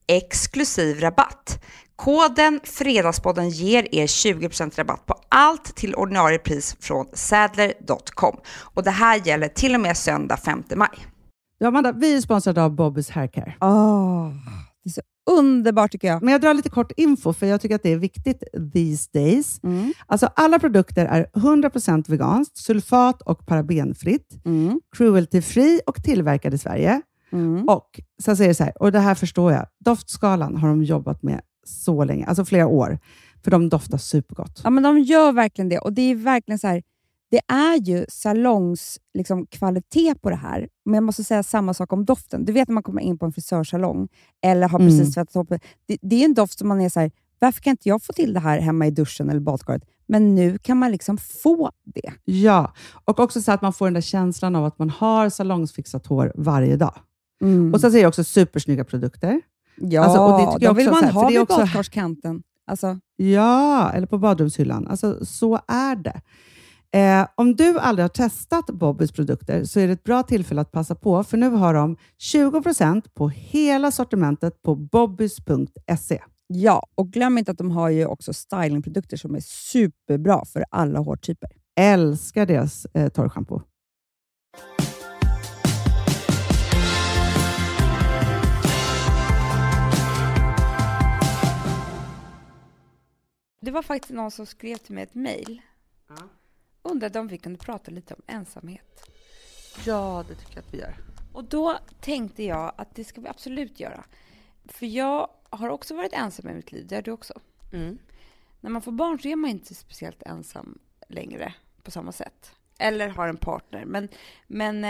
exklusiv rabatt. Koden Fredagspodden ger er 20% rabatt på allt till ordinarie pris från Sadler.com. Och det här gäller till och med söndag 5 maj. Ja, Amanda, vi är sponsrade av Bobbys Haircare. Det är så underbart tycker jag. Men jag drar lite kort info för jag tycker att det är viktigt these days. Alltså alla produkter är 100% veganskt, sulfat- och parabenfritt, cruelty-free och tillverkade i Sverige. Och sen säger det så här, och det här förstår jag, doftskalan har de jobbat med så länge, alltså flera år, för de doftar supergott. Ja, men de gör verkligen det. Och det är verkligen så här, det är ju salongs liksom, kvalitet på det här. Men jag måste säga samma sak om doften. Du vet när man kommer in på en frisörsalong eller har precis tvättat upp. Det är en doft som man är så här, varför kan inte jag få till det här hemma i duschen eller badkaret? Men nu kan man liksom få det. Ja, och också så att man får den där känslan av att man har salongsfixat hår varje dag. Och sen säger jag också supersnygga produkter. Ja, alltså, och det tycker jag vill också, man här, ha det är vid också badkarskanten. Alltså. Ja, eller på badrumshyllan. Alltså, så är det. Om du aldrig har testat Bobbys produkter så är det ett bra tillfälle att passa på. För nu har de 20% på hela sortimentet på bobbys.se. Ja, och glöm inte att de har ju också stylingprodukter som är superbra för alla hårtyper. Älskar deras torrschampo. Det var faktiskt någon som skrev till mig ett mejl. Undrade om vi kunde prata lite om ensamhet. Ja, det tycker jag att vi gör. Och då tänkte jag att det ska vi absolut göra. För jag har också varit ensam i mitt liv, det är du också. När man får barn så är man inte speciellt ensam längre på samma sätt. Eller har en partner. Men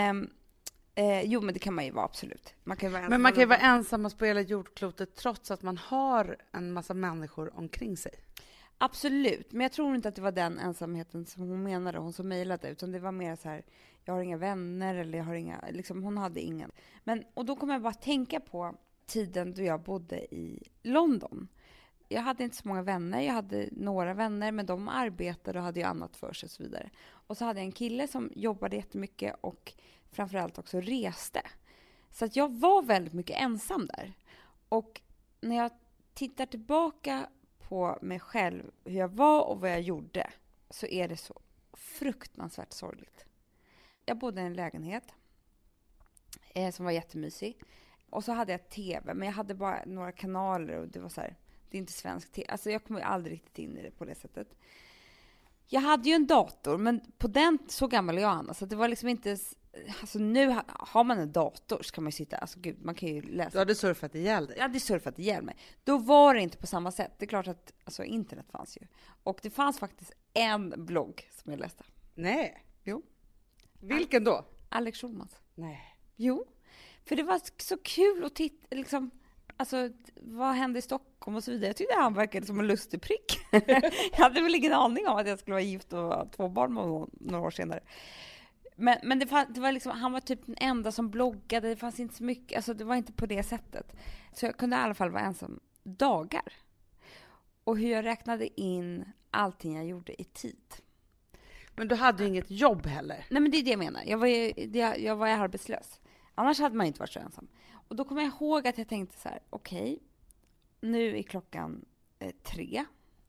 det kan man ju vara absolut. Man kan vara Men man kan ju vara ensam på hela jordklotet trots att man har en massa människor omkring sig. Absolut, men jag tror inte att det var den ensamheten som hon menade, hon som mejlade, utan det var mer så här, jag har inga vänner eller jag har inga, liksom hon hade ingen. Och då kommer jag bara tänka på tiden då jag bodde i London. Jag hade inte så många vänner, jag hade några vänner, men de arbetade och hade ju annat för sig och så vidare. Och så hade jag en kille som jobbade jättemycket och framförallt också reste. Så att jag var väldigt mycket ensam där. Och när jag tittar tillbaka på mig själv, hur jag var och vad jag gjorde, så är det så fruktansvärt sorgligt. Jag bodde i en lägenhet som var jättemysig. Och så hade jag tv, men jag hade bara några kanaler och det var så här, det är inte svensk tv. Alltså jag kommer aldrig riktigt in i det på det sättet. Jag hade ju en dator, men på den, så gammal är jag Anna, så det var liksom inte, alltså nu har man en dator så kan man ju sitta, alltså gud, man kan ju läsa. Du hade surfat ihjäl dig. Jag hade surfat ihjäl mig. Då var det inte på samma sätt. Det är klart att, alltså internet fanns ju. Och det fanns faktiskt en blogg som jag läste. Nej. Jo. Vilken då? Alex Schulmans. Nej. Jo. För det var så kul att titta, liksom, alltså vad hände i Stockholm och så vidare. Jag tyckte han verkade som en lustig prick. Jag hade väl ingen aning om att jag skulle vara gift och ha 2 barn några år senare. Men det var liksom, han var typ den enda som bloggade, det fanns inte så mycket, alltså det var inte på det sättet. Så jag kunde i alla fall vara ensam dagar. Och hur jag räknade in allting jag gjorde i tid. Men du hade ju inget jobb heller. Nej, men det är det jag menar. Jag var arbetslös. Annars hade man inte varit så ensam. Och då kommer jag ihåg att jag tänkte så här, okej, nu är klockan 3.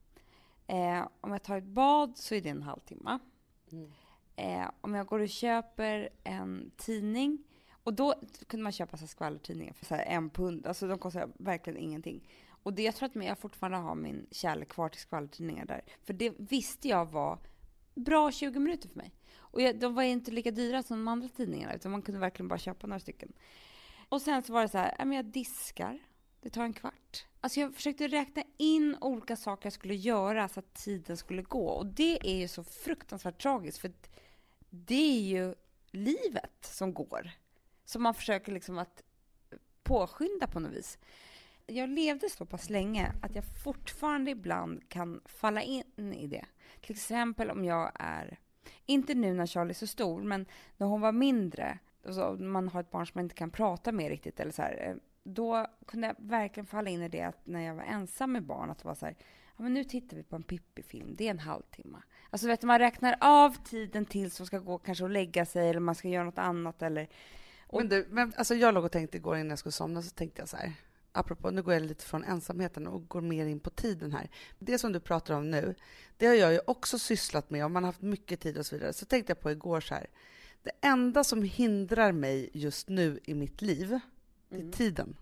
Om jag tar ett bad så är det en halvtimme. Om jag går och köper en tidning, och då kunde man köpa så skvallertidningar för så här 1 pund, alltså de kostar verkligen ingenting. Och det, jag tror att jag fortfarande har min kärlek kvar till skvallertidningar där, för det visste jag var bra 20 minuter för mig. Och de var inte lika dyra som de andra tidningarna, utan man kunde verkligen bara köpa några stycken. Och sen så var det så här, jag diskar, det tar 1 kvart. Alltså jag försökte räkna in olika saker jag skulle göra så att tiden skulle gå. Och det är ju så fruktansvärt tragiskt, för det är ju livet som går. Som man försöker liksom att påskynda på något vis. Jag levde så pass länge att jag fortfarande ibland kan falla in i det. Till exempel om jag är, inte nu när Charlie är så stor, men när hon var mindre, alltså man har ett barn som man inte kan prata med riktigt eller så här, då kunde jag verkligen falla in i det att när jag var ensam med barn, att det var så här, ja, men nu tittar vi på en Pippi-film, det är 1 halvtimme. Alltså vet du, man räknar av tiden till som ska gå kanske och lägga sig, eller man ska göra något annat eller. Men alltså jag låg och tänkte igår innan jag skulle somna, så tänkte jag så här, apropå, nu går jag lite från ensamheten och går mer in på tiden här. Det som du pratar om nu, det har jag ju också sysslat med, om man har haft mycket tid och så vidare. Så tänkte jag på igår så här, det enda som hindrar mig just nu i mitt liv, det är tiden.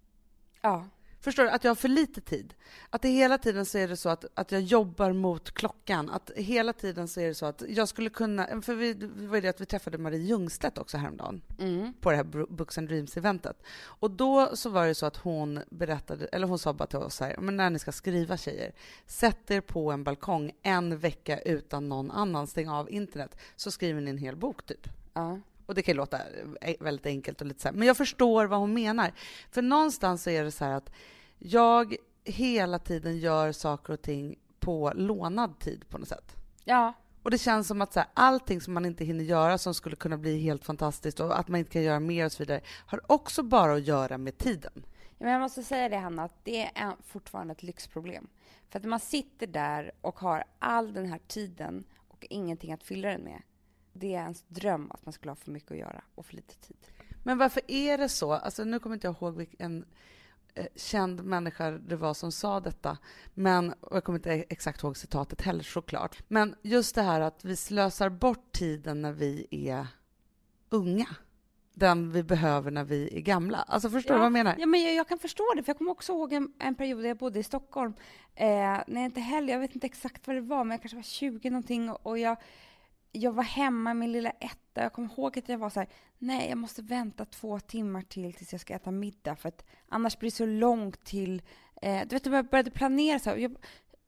Ja. Förstår du? Att jag har för lite tid. Att det hela tiden så är det så att jag jobbar mot klockan. Att hela tiden så är det så att jag skulle kunna... För vi var det att vi träffade Marie Ljungstedt också häromdagen. På det här Books and Dreams-eventet. Och då så var det så att hon berättade, eller hon sa bara till oss här, men när ni ska skriva tjejer, sätt er på en balkong en vecka utan någon annan, stäng av internet, så skriver ni en hel bok typ. Ja. Och det kan ju låta väldigt enkelt och lite så här. Men jag förstår vad hon menar. För någonstans så är det så här att jag hela tiden gör saker och ting på lånad tid på något sätt. Ja. Och det känns som att så här, allting som man inte hinner göra som skulle kunna bli helt fantastiskt och att man inte kan göra mer och så vidare har också bara att göra med tiden. Ja, men jag måste säga det, Hanna, att det är fortfarande ett lyxproblem. För att man sitter där och har all den här tiden och ingenting att fylla den med. Det är ens dröm att man skulle ha för mycket att göra och för lite tid. Men varför är det så? Alltså, nu kommer inte jag ihåg vilken känd människa det var som sa detta. Men, och jag kommer inte exakt ihåg citatet heller såklart. Men just det här att vi slösar bort tiden när vi är unga. Den vi behöver när vi är gamla. Alltså förstår du vad jag menar? Ja, men jag kan förstå det. För jag kommer också ihåg en period där jag bodde i Stockholm. När jag inte heller, jag vet inte exakt vad det var, men jag kanske var 20 någonting och jag var hemma med min lilla etta. Jag kommer ihåg att jag var så här, nej, jag måste vänta 2 timmar tills jag ska äta middag. För att annars blir det så långt till... du vet, jag började planera så här.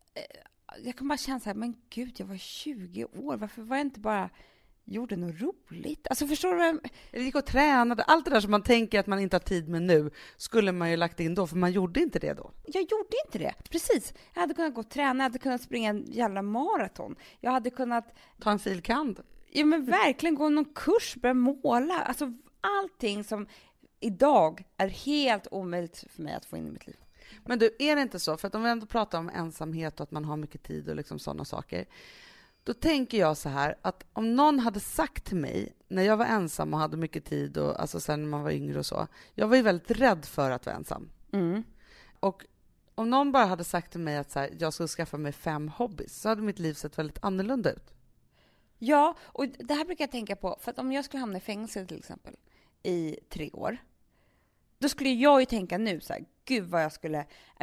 Jag kan bara känna så här, men gud, jag var 20 år. Varför var jag inte bara... gjorde något roligt? Alltså förstår du? Jag gick och tränade. Allt det där som man tänker att man inte har tid med nu skulle man ju lagt in då, för man gjorde inte det då. Jag gjorde inte det. Precis. Jag hade kunnat gå och träna, jag hade kunnat springa en jävla maraton. Jag hade kunnat... ta en filkand. Ja, men verkligen gå någon kurs, börja måla. Alltså allting som idag är helt omöjligt för mig att få in i mitt liv. Men du, är det inte så? För att om vi ändå pratar om ensamhet och att man har mycket tid och liksom sådana saker. Då tänker jag så här, att om någon hade sagt till mig när jag var ensam och hade mycket tid, och alltså sen när man var yngre och så. Jag var ju väldigt rädd för att vara ensam. Och om någon bara hade sagt till mig att så här, jag skulle skaffa mig 5 hobbys, så hade mitt liv sett väldigt annorlunda ut. Ja, och det här brukar jag tänka på. För att om jag skulle hamna i fängelse till exempel i 3 år, då skulle jag ju tänka nu så här, gud vad jag skulle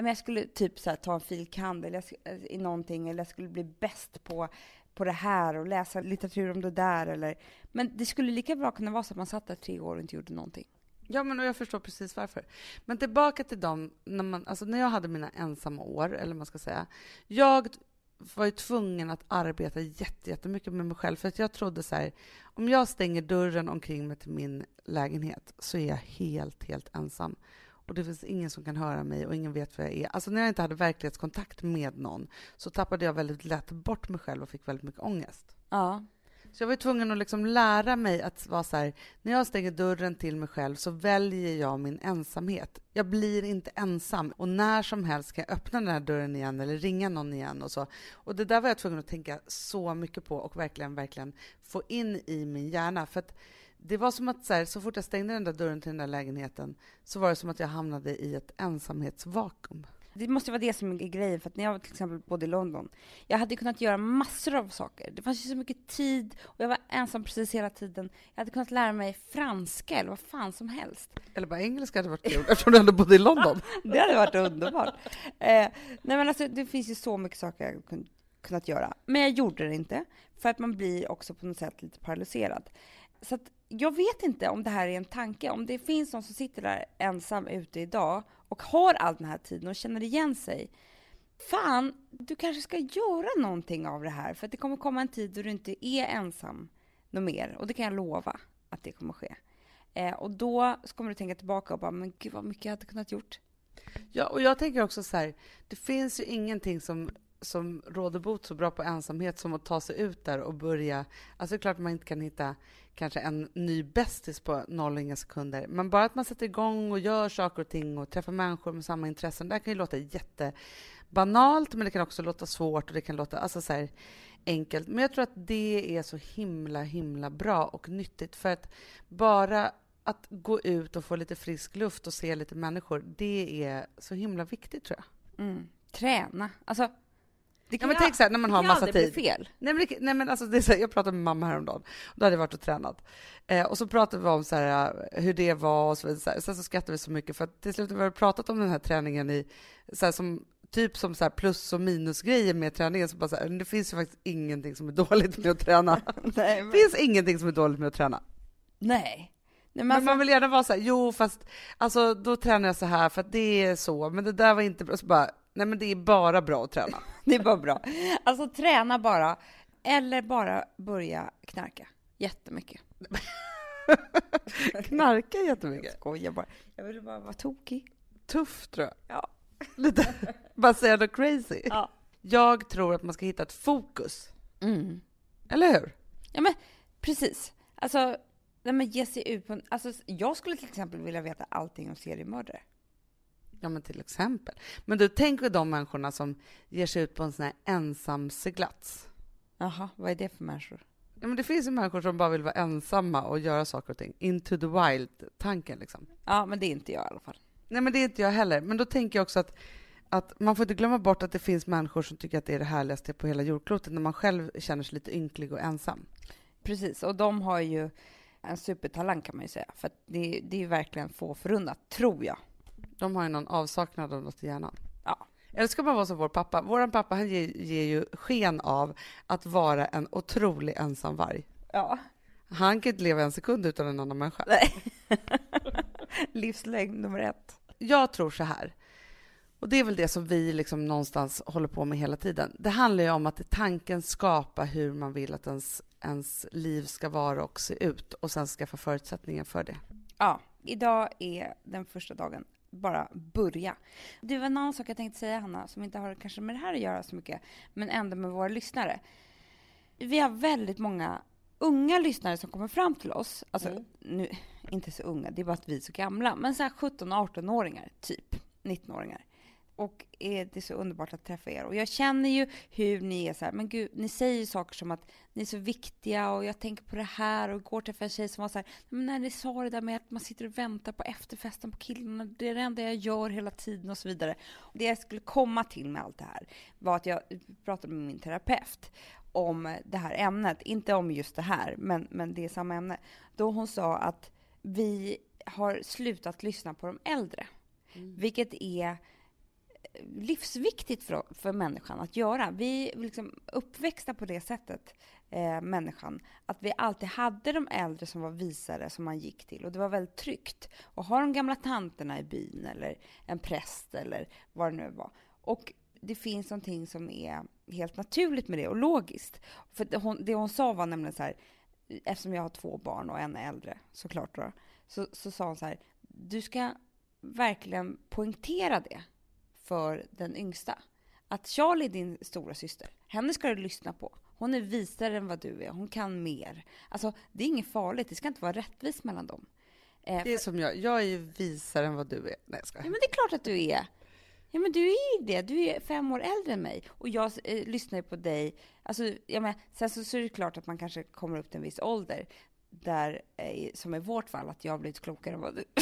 typ så här, ta en filkand eller i någonting, eller jag skulle bli bäst på det här och läsa litteratur om det där, eller, men det skulle lika bra kunna vara så att man satt där 3 år och inte gjorde någonting. Ja, men jag förstår precis varför. Men tillbaka till dem, när jag hade mina ensamma år, eller man ska säga, jag var ju tvungen att arbeta jättemycket med mig själv, för att jag trodde så här, om jag stänger dörren omkring mig till min lägenhet så är jag helt ensam. Och det finns ingen som kan höra mig och ingen vet vad jag är. Alltså när jag inte hade verklighetskontakt med någon så tappade jag väldigt lätt bort mig själv och fick väldigt mycket ångest. Ja. Så jag var tvungen att liksom lära mig att vara så här, när jag stänger dörren till mig själv så väljer jag min ensamhet. Jag blir inte ensam, och när som helst kan jag öppna den här dörren igen eller ringa någon igen och så. Och det där var jag tvungen att tänka så mycket på och verkligen få in i min hjärna. För att det var som att så fort jag stängde den där dörren till den där lägenheten så var det som att jag hamnade i ett ensamhetsvakuum. Det måste vara det som är grejen, för att när jag till exempel bodde i London, jag hade kunnat göra massor av saker. Det fanns ju så mycket tid och jag var ensam precis hela tiden. Jag hade kunnat lära mig franska eller vad fan som helst. Eller bara engelska hade varit kul eftersom du ändå bodde i London. Det hade varit underbart. Nej, men alltså, det finns ju så mycket saker jag kunnat göra. Men jag gjorde det inte, för att man blir också på något sätt lite paralyserad. Så att jag vet inte om det här är en tanke. Om det finns någon som sitter där ensam ute idag och har all den här tiden och känner igen sig. Fan, du kanske ska göra någonting av det här. För att det kommer komma en tid då du inte är ensam något mer. Och det kan jag lova att det kommer ske. Och då kommer du tänka tillbaka och bara, men gud vad mycket jag hade kunnat gjort. Ja, och jag tänker också så här, det finns ju ingenting som råder bot så bra på ensamhet som att ta sig ut där och börja. Alltså det är klart att man inte kan hitta kanske en ny bästis på 0 inga sekunder. Men bara att man sätter igång och gör saker och ting och träffar människor med samma intressen. Det kan ju låta jättebanalt, men det kan också låta svårt och det kan låta alltså så här enkelt. Men jag tror att det är så himla bra och nyttigt, för att bara att gå ut och få lite frisk luft och se lite människor, det är så himla viktigt tror jag. Träna. Alltså, det kan men tänk så här, när man har massa tid. Fel. Nej men alltså det är så här, jag pratade med mamma häromdagen. Då hade jag varit och tränat. Och så pratade vi om så här, hur det var och så vidare. Sen så skrattade vi så mycket för att till slut har vi pratat om den här träningen i så här, som typ som så här plus och minusgrejer med träningen. Så bara så här, det finns ju faktiskt ingenting som är dåligt med att träna. Nej, Det finns ingenting som är dåligt med att träna. Nej. Men man vill gärna vara så här, jo fast alltså då tränar jag så här för att det är så, men det där var inte bra. Så bara, nej men det är bara bra att träna. Det är bara bra. Alltså träna bara, eller bara börja knarka jättemycket. Knarka jättemycket? Jag skojar bara. Jag vill bara vara tokig. Tuff tror jag. Ja. Lite, bara säga något crazy. Ja. Jag tror att man ska hitta ett fokus. Eller hur? Ja men precis. Alltså, när man ger sig ut på alltså, jag skulle till exempel vilja veta allting om seriemördare. Ja men till exempel. Men du, tänk på de människorna som ger sig ut på en sån här ensam seglats. Jaha, vad är det för människor? Ja men det finns ju människor som bara vill vara ensamma och göra saker och ting. Into the wild-tanken liksom. Ja, men det är inte jag i alla fall. Nej men det är inte jag heller. Men då tänker jag också att man får inte glömma bort att det finns människor som tycker att det är det härligaste på hela jordklotet när man själv känner sig lite ynklig och ensam. Precis, och de har ju en supertalang kan man ju säga. För att det är ju verkligen få förunnat, tror jag. De har ju någon avsaknad av något i hjärnan. Ja. Eller ska man vara som vår pappa? Vår pappa han ger ju sken av att vara en otrolig ensam varg. Ja. Han kan inte leva en sekund utan en annan människa. Nej. Livslängd nummer 1. Jag tror så här. Och det är väl det som vi liksom någonstans håller på med hela tiden. Det handlar ju om att tanken skapar hur man vill att ens liv ska vara och se ut. Och sen skaffa förutsättningar för det. Ja, idag är den första dagen. Bara börja. Det var en annan sak jag tänkte säga, Hanna, som inte har kanske med det här att göra så mycket, men ändå med våra lyssnare. Vi har väldigt många unga lyssnare som kommer fram till oss. Alltså, nu, inte så unga, det är bara att vi är så gamla. Men så här 17-18-åringar, typ 19-åringar. Och det är så underbart att träffa er. Och jag känner ju hur ni är så här, men gud, ni säger saker som att ni är så viktiga och jag tänker på det här. Och igår träffade jag en tjej som var så här, men när ni sa det där med att man sitter och väntar på efterfesten på killarna, det är det enda jag gör hela tiden och så vidare. Och det jag skulle komma till med allt det här var att jag pratade med min terapeut om det här ämnet. Inte om just det här, men det är samma ämne. Då hon sa att vi har slutat lyssna på de äldre. Vilket är livsviktigt för människan att göra. Vi är liksom uppväxta på det sättet, människan, att vi alltid hade de äldre som var visare som man gick till. Och det var väldigt tryggt. Och ha de gamla tanterna i byn eller en präst eller vad det nu var. Och det finns någonting som är helt naturligt med det och logiskt. För det hon sa var nämligen så här, eftersom jag har 2 barn och en är äldre, såklart då, så sa hon så här, du ska verkligen poängtera det för den yngsta. Att Charlie är din stora syster. Henne ska du lyssna på. Hon är visare än vad du är. Hon kan mer. Alltså, det är inget farligt. Det ska inte vara rättvist mellan dem. Det är som jag är ju visare än vad du är. Nej, jag ska. Ja, men det är klart att du är. Ja, men du är ju det. Du är 5 år äldre än mig. Och jag lyssnar ju på dig. Alltså, ja, men, sen så är det klart att man kanske kommer upp till en viss ålder. Där, som i vårt fall, att jag har blivit klokare än vad du.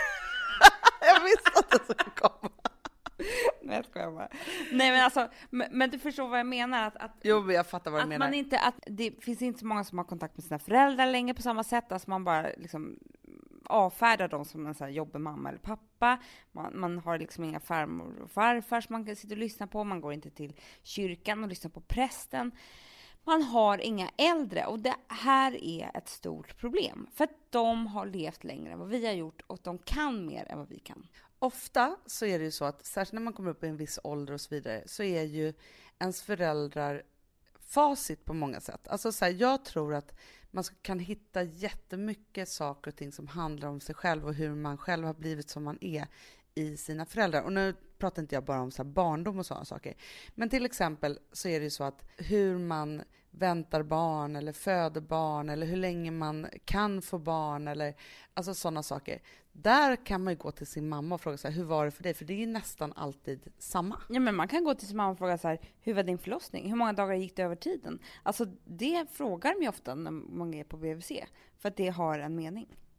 Jag visste att det skulle komma. Nej, jag skojar bara. Nej, men alltså, men du förstår vad jag menar. Jo, men jag fattar vad du menar. Man inte, att det finns inte så många som har kontakt med sina föräldrar längre på samma sätt. Alltså man bara liksom avfärdar dem som en så här jobbig mamma eller pappa. Man har liksom inga farmor och farfar som man kan sitta och lyssna på. Man går inte till kyrkan och lyssnar på prästen. Man har inga äldre, och det här är ett stort problem. För att de har levt längre än vad vi har gjort och de kan mer än vad vi kan. Ofta så är det ju så att, särskilt när man kommer upp i en viss ålder och så vidare, så är ju ens föräldrar facit på många sätt. Alltså så här, jag tror att man kan hitta jättemycket saker och ting som handlar om sig själv och hur man själv har blivit som man är i sina föräldrar. Och nu pratar inte jag bara om så här barndom och sådana saker. Men till exempel så är det ju så att hur man väntar barn eller föder barn eller hur länge man kan få barn eller alltså sådana saker. Där kan man ju gå till sin mamma och fråga så här, hur var det för dig? För det är ju nästan alltid samma. Ja, men man kan gå till sin mamma och fråga så här, hur var din förlossning? Hur många dagar gick det över tiden? Alltså det frågar de ju ofta när man är på BVC. För att det har en mening.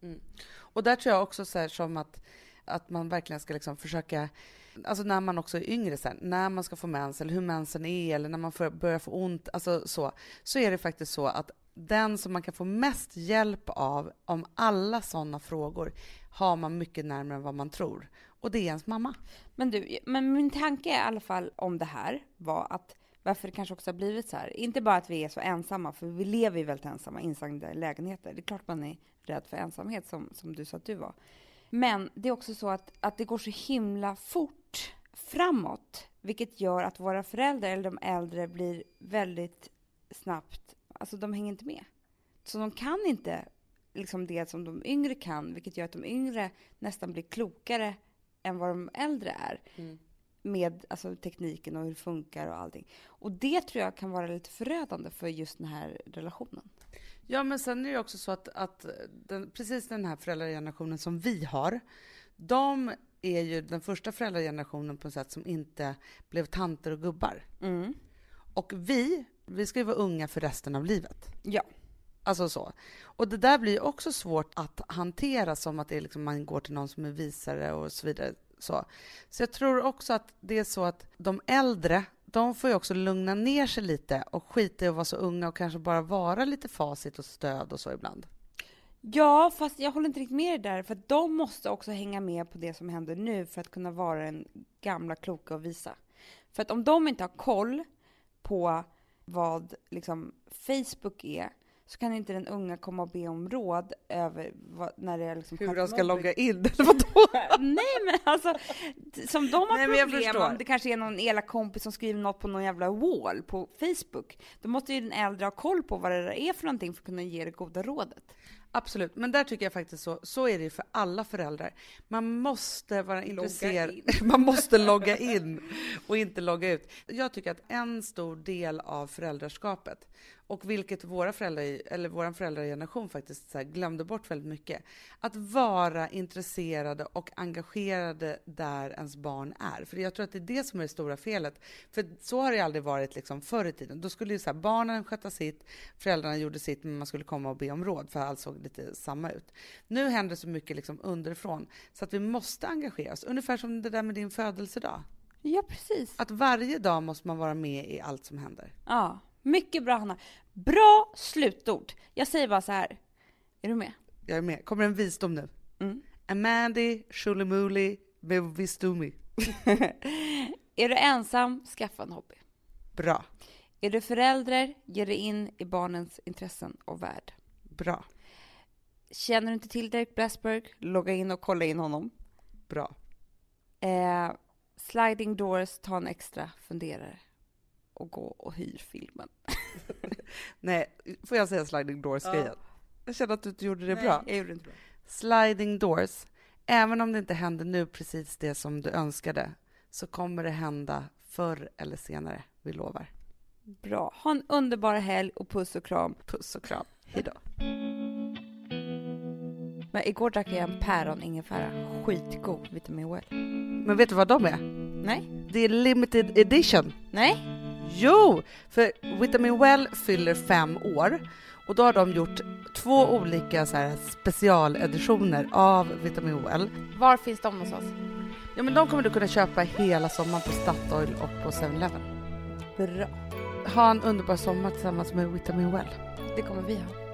Och där tror jag också så här, som att man verkligen ska liksom försöka, alltså när man också är yngre sen, när man ska få mens eller hur mensen är eller när man börjar få ont, alltså så är det faktiskt så att den som man kan få mest hjälp av om alla sådana frågor har man mycket närmare än vad man tror. Och det är ens mamma. Men min tanke i alla fall om det här var att varför det kanske också har blivit så här. Inte bara att vi är så ensamma, för vi lever ju väldigt ensamma, instängda i lägenheter. Det är klart man är rädd för ensamhet som du sa att du var. Men det är också så att det går så himla fort framåt. Vilket gör att våra föräldrar eller de äldre blir väldigt snabbt, alltså de hänger inte med. Så de kan inte liksom det som de yngre kan, vilket gör att de yngre nästan blir klokare än vad de äldre är. Med alltså, tekniken och hur det funkar och allting. Och det tror jag kan vara lite förödande för just den här relationen. Ja, men sen är det också så att precis den här föräldragenerationen som vi har, de är ju den första föräldragenerationen på ett sätt som inte blev tanter och gubbar. Och vi ska ju vara unga för resten av livet. Ja. Alltså så. Och det där blir också svårt att hantera som att det är liksom man går till någon som är visare och så vidare. Så jag tror också att det är så att de äldre, de får ju också lugna ner sig lite och skita i att vara så unga och kanske bara vara lite facit och stöd och så ibland. Ja, fast jag håller inte riktigt med där, för att de måste också hänga med på det som händer nu för att kunna vara en gamla kloka och visa. För att om de inte har koll på vad liksom Facebook är, så kan inte den unga komma och be om råd över när det är liksom hur de ska logga in eller vadå? Nej, men alltså som de har Nej, problem om det kanske är någon elak kompis som skriver något på någon jävla wall på Facebook. Då måste ju den äldre ha koll på vad det där är för någonting för att kunna ge det goda rådet. Absolut, men där tycker jag faktiskt så är det för alla föräldrar. Man måste vara intresserad. Man måste logga in och inte logga ut. Jag tycker att en stor del av föräldraskapet, och vilket vår föräldrageneration faktiskt så här glömde bort väldigt mycket, att vara intresserade och engagerade där ens barn är. För jag tror att det är det som är det stora felet. För så har det aldrig varit liksom förr i tiden. Då skulle ju så här, barnen sköta sitt, föräldrarna gjorde sitt, men man skulle komma och be om råd för allt såg lite samma ut. Nu händer så mycket liksom underifrån så att vi måste engagera oss. Ungefär som det där med din födelsedag. Ja, precis. Att varje dag måste man vara med i allt som händer. Ja, mycket bra, Hanna. Bra slutord. Jag säger bara så här. Är du med? Jag är med. Kommer en visdom nu? Amandi, Shulimuli, Visdumi. Är du ensam, skaffa en hobby. Bra. Är du förälder, ge dig in i barnens intressen och värld. Bra. Känner du inte till Derek Blasberg, logga in och kolla in honom. Bra. Sliding Doors, ta en extra funderare och gå och hyr filmen. Nej, får jag säga Sliding Doors-grejen? Ja. Jag känner att du inte gjorde det bra. Jag gjorde inte bra. Sliding Doors, även om det inte händer nu precis det som du önskade, så kommer det hända förr eller senare, vi lovar. Bra. Ha en underbar helg och puss och kram. Puss och kram. Hejdå. Men igår drack jag en päron ingefära. Skitgod vitamin well. Men vet du vad de är? Nej. Det är limited edition. Nej. Jo, för Vitamin Well fyller 5 år. Och då har de gjort 2 olika så här specialeditioner av Vitamin Well. Var finns de hos oss? Ja, men de kommer du kunna köpa hela sommaren på Statoil och på 7-Eleven. Bra. Ha en underbar sommar tillsammans med Vitamin Well. Det kommer vi ha.